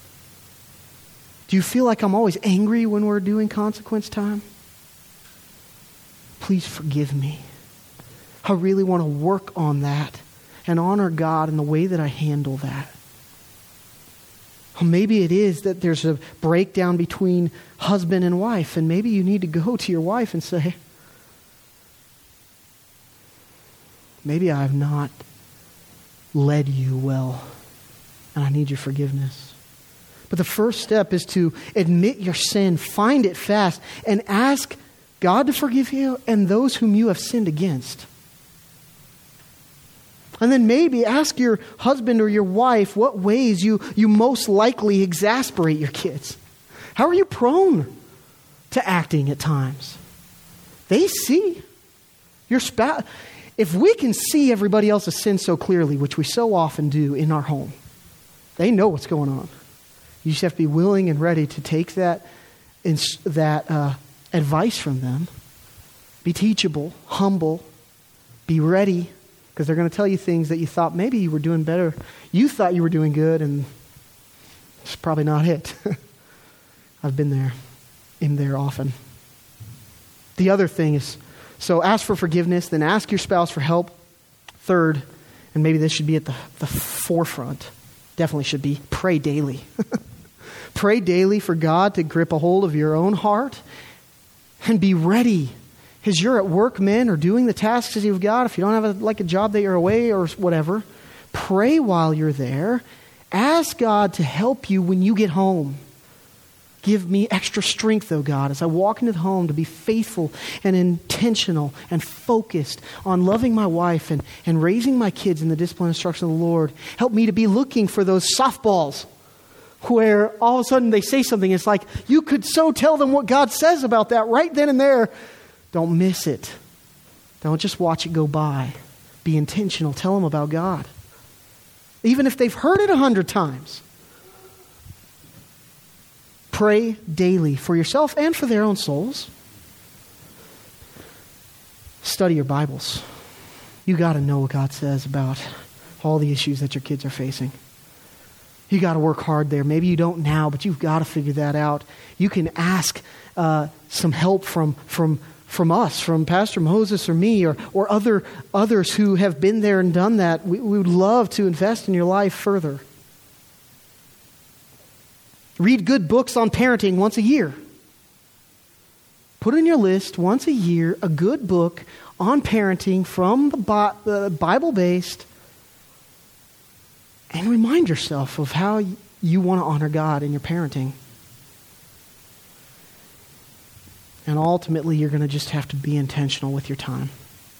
Do you feel like I'm always angry when we're doing consequence time? Please forgive me. I really want to work on that and honor God in the way that I handle that. Or maybe it is that there's a breakdown between husband and wife, and maybe you need to go to your wife and say, maybe I have not led you well, and I need your forgiveness. But the first step is to admit your sin, find it fast, and ask God to forgive you and those whom you have sinned against. And then maybe ask your husband or your wife what ways you, you most likely exasperate your kids. How are you prone to acting at times? They see. Your spouse, if we can see everybody else's sin so clearly, which we so often do in our home, they know what's going on. You just have to be willing and ready to take that, that uh, advice from them. Be teachable, humble, be ready, because they're going to tell you things that you thought maybe you were doing better. You thought you were doing good, and it's probably not it. I've been there, in there often. The other thing is, so ask for forgiveness, then ask your spouse for help. Third, and maybe this should be at the, the forefront, definitely should be, pray daily. Pray daily for God to grip a hold of your own heart and be ready. As you're at work, men, or doing the tasks that you've got, if you don't have a, like a job that you're away or whatever, pray while you're there. Ask God to help you when you get home. Give me extra strength, oh God, as I walk into the home to be faithful and intentional and focused on loving my wife and, and raising my kids in the discipline and instruction of the Lord. Help me to be looking for those softballs where all of a sudden they say something. It's like, you could so tell them what God says about that right then and there. Don't miss it. Don't just watch it go by. Be intentional. Tell them about God. Even if they've heard it a hundred times. Pray daily for yourself and for their own souls. Study your Bibles. You got to know what God says about all the issues that your kids are facing. You got to work hard there. Maybe you don't now, but you've got to figure that out. You can ask uh, some help from from from us, from Pastor Moses or me, or or other others who have been there and done that. We, we would love to invest in your life further. Read good books on parenting once a year. Put in your list once a year a good book on parenting from the uh, Bible-based, and remind yourself of how you want to honor God in your parenting. And ultimately, you're going to just have to be intentional with your time.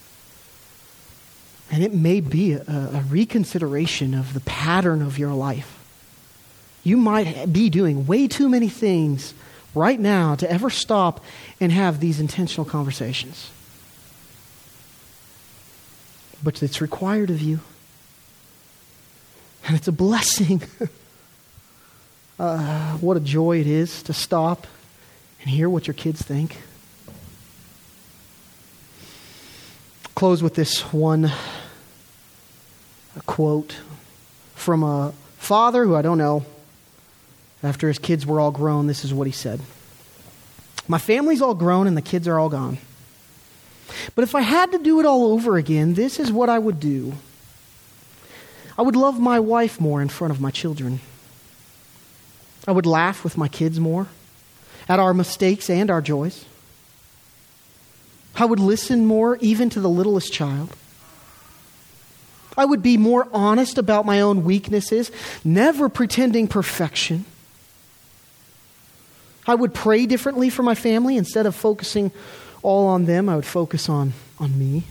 And it may be a, a reconsideration of the pattern of your life. You might be doing way too many things right now to ever stop and have these intentional conversations. But it's required of you. And it's a blessing. uh, what a joy it is to stop and hear what your kids think. Close with this one a quote from a father who I don't know. After his kids were all grown, this is what he said. My family's all grown and the kids are all gone. But if I had to do it all over again, this is what I would do. I would love my wife more in front of my children. I would laugh with my kids more at our mistakes and our joys. I would listen more even to the littlest child. I would be more honest about my own weaknesses, never pretending perfection. I would pray differently for my family. Instead of focusing all on them, I would focus on, on me.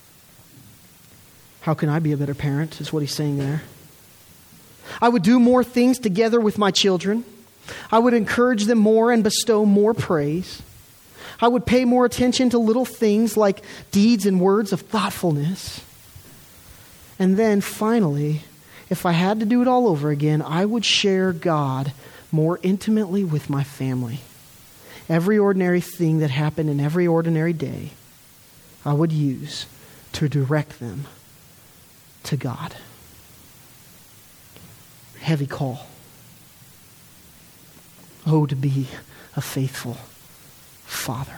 How can I be a better parent, is what he's saying there. I would do more things together with my children. I would encourage them more and bestow more praise. I would pay more attention to little things like deeds and words of thoughtfulness. And then finally, if I had to do it all over again, I would share God more intimately with my family. Every ordinary thing that happened in every ordinary day, I would use to direct them to God. Heavy call. Oh, to be a faithful father.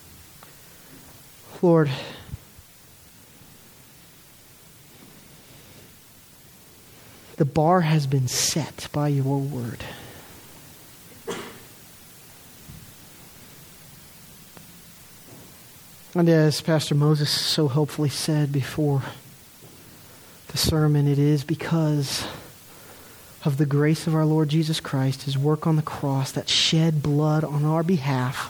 Lord, the bar has been set by your word. And as Pastor Moses so helpfully said before the sermon, it is because of the grace of our Lord Jesus Christ, his work on the cross that shed blood on our behalf.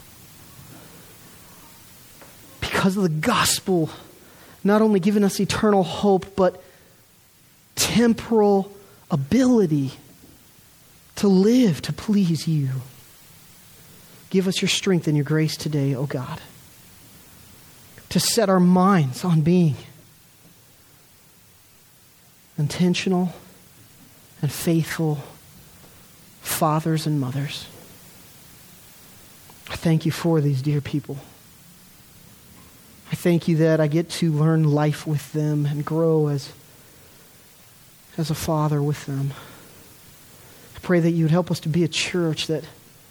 Because of the gospel, not only giving us eternal hope, but temporal ability to live, to please you. Give us your strength and your grace today, O God. to set our minds on being intentional and faithful fathers and mothers. I thank you for these dear people. I thank you that I get to learn life with them and grow as, as a father with them. I pray that you would help us to be a church that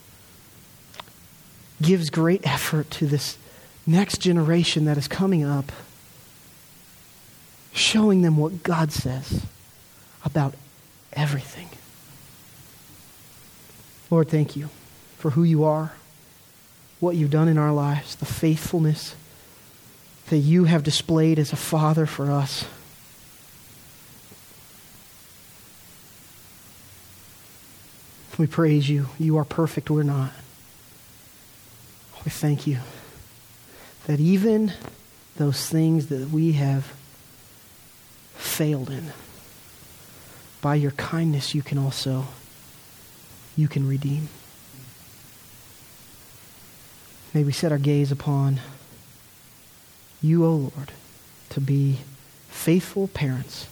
gives great effort to this next generation that is coming up, showing them what God says about everything. Lord, thank you for who you are, what you've done in our lives, the faithfulness that you have displayed as a father for us. We praise you. You are perfect, we're not. We thank you that even those things that we have failed in, by your kindness you can also, you can redeem. May we set our gaze upon you, O Lord, to be faithful parents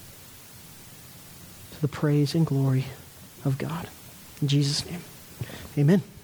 to the praise and glory of God. In Jesus' name, amen.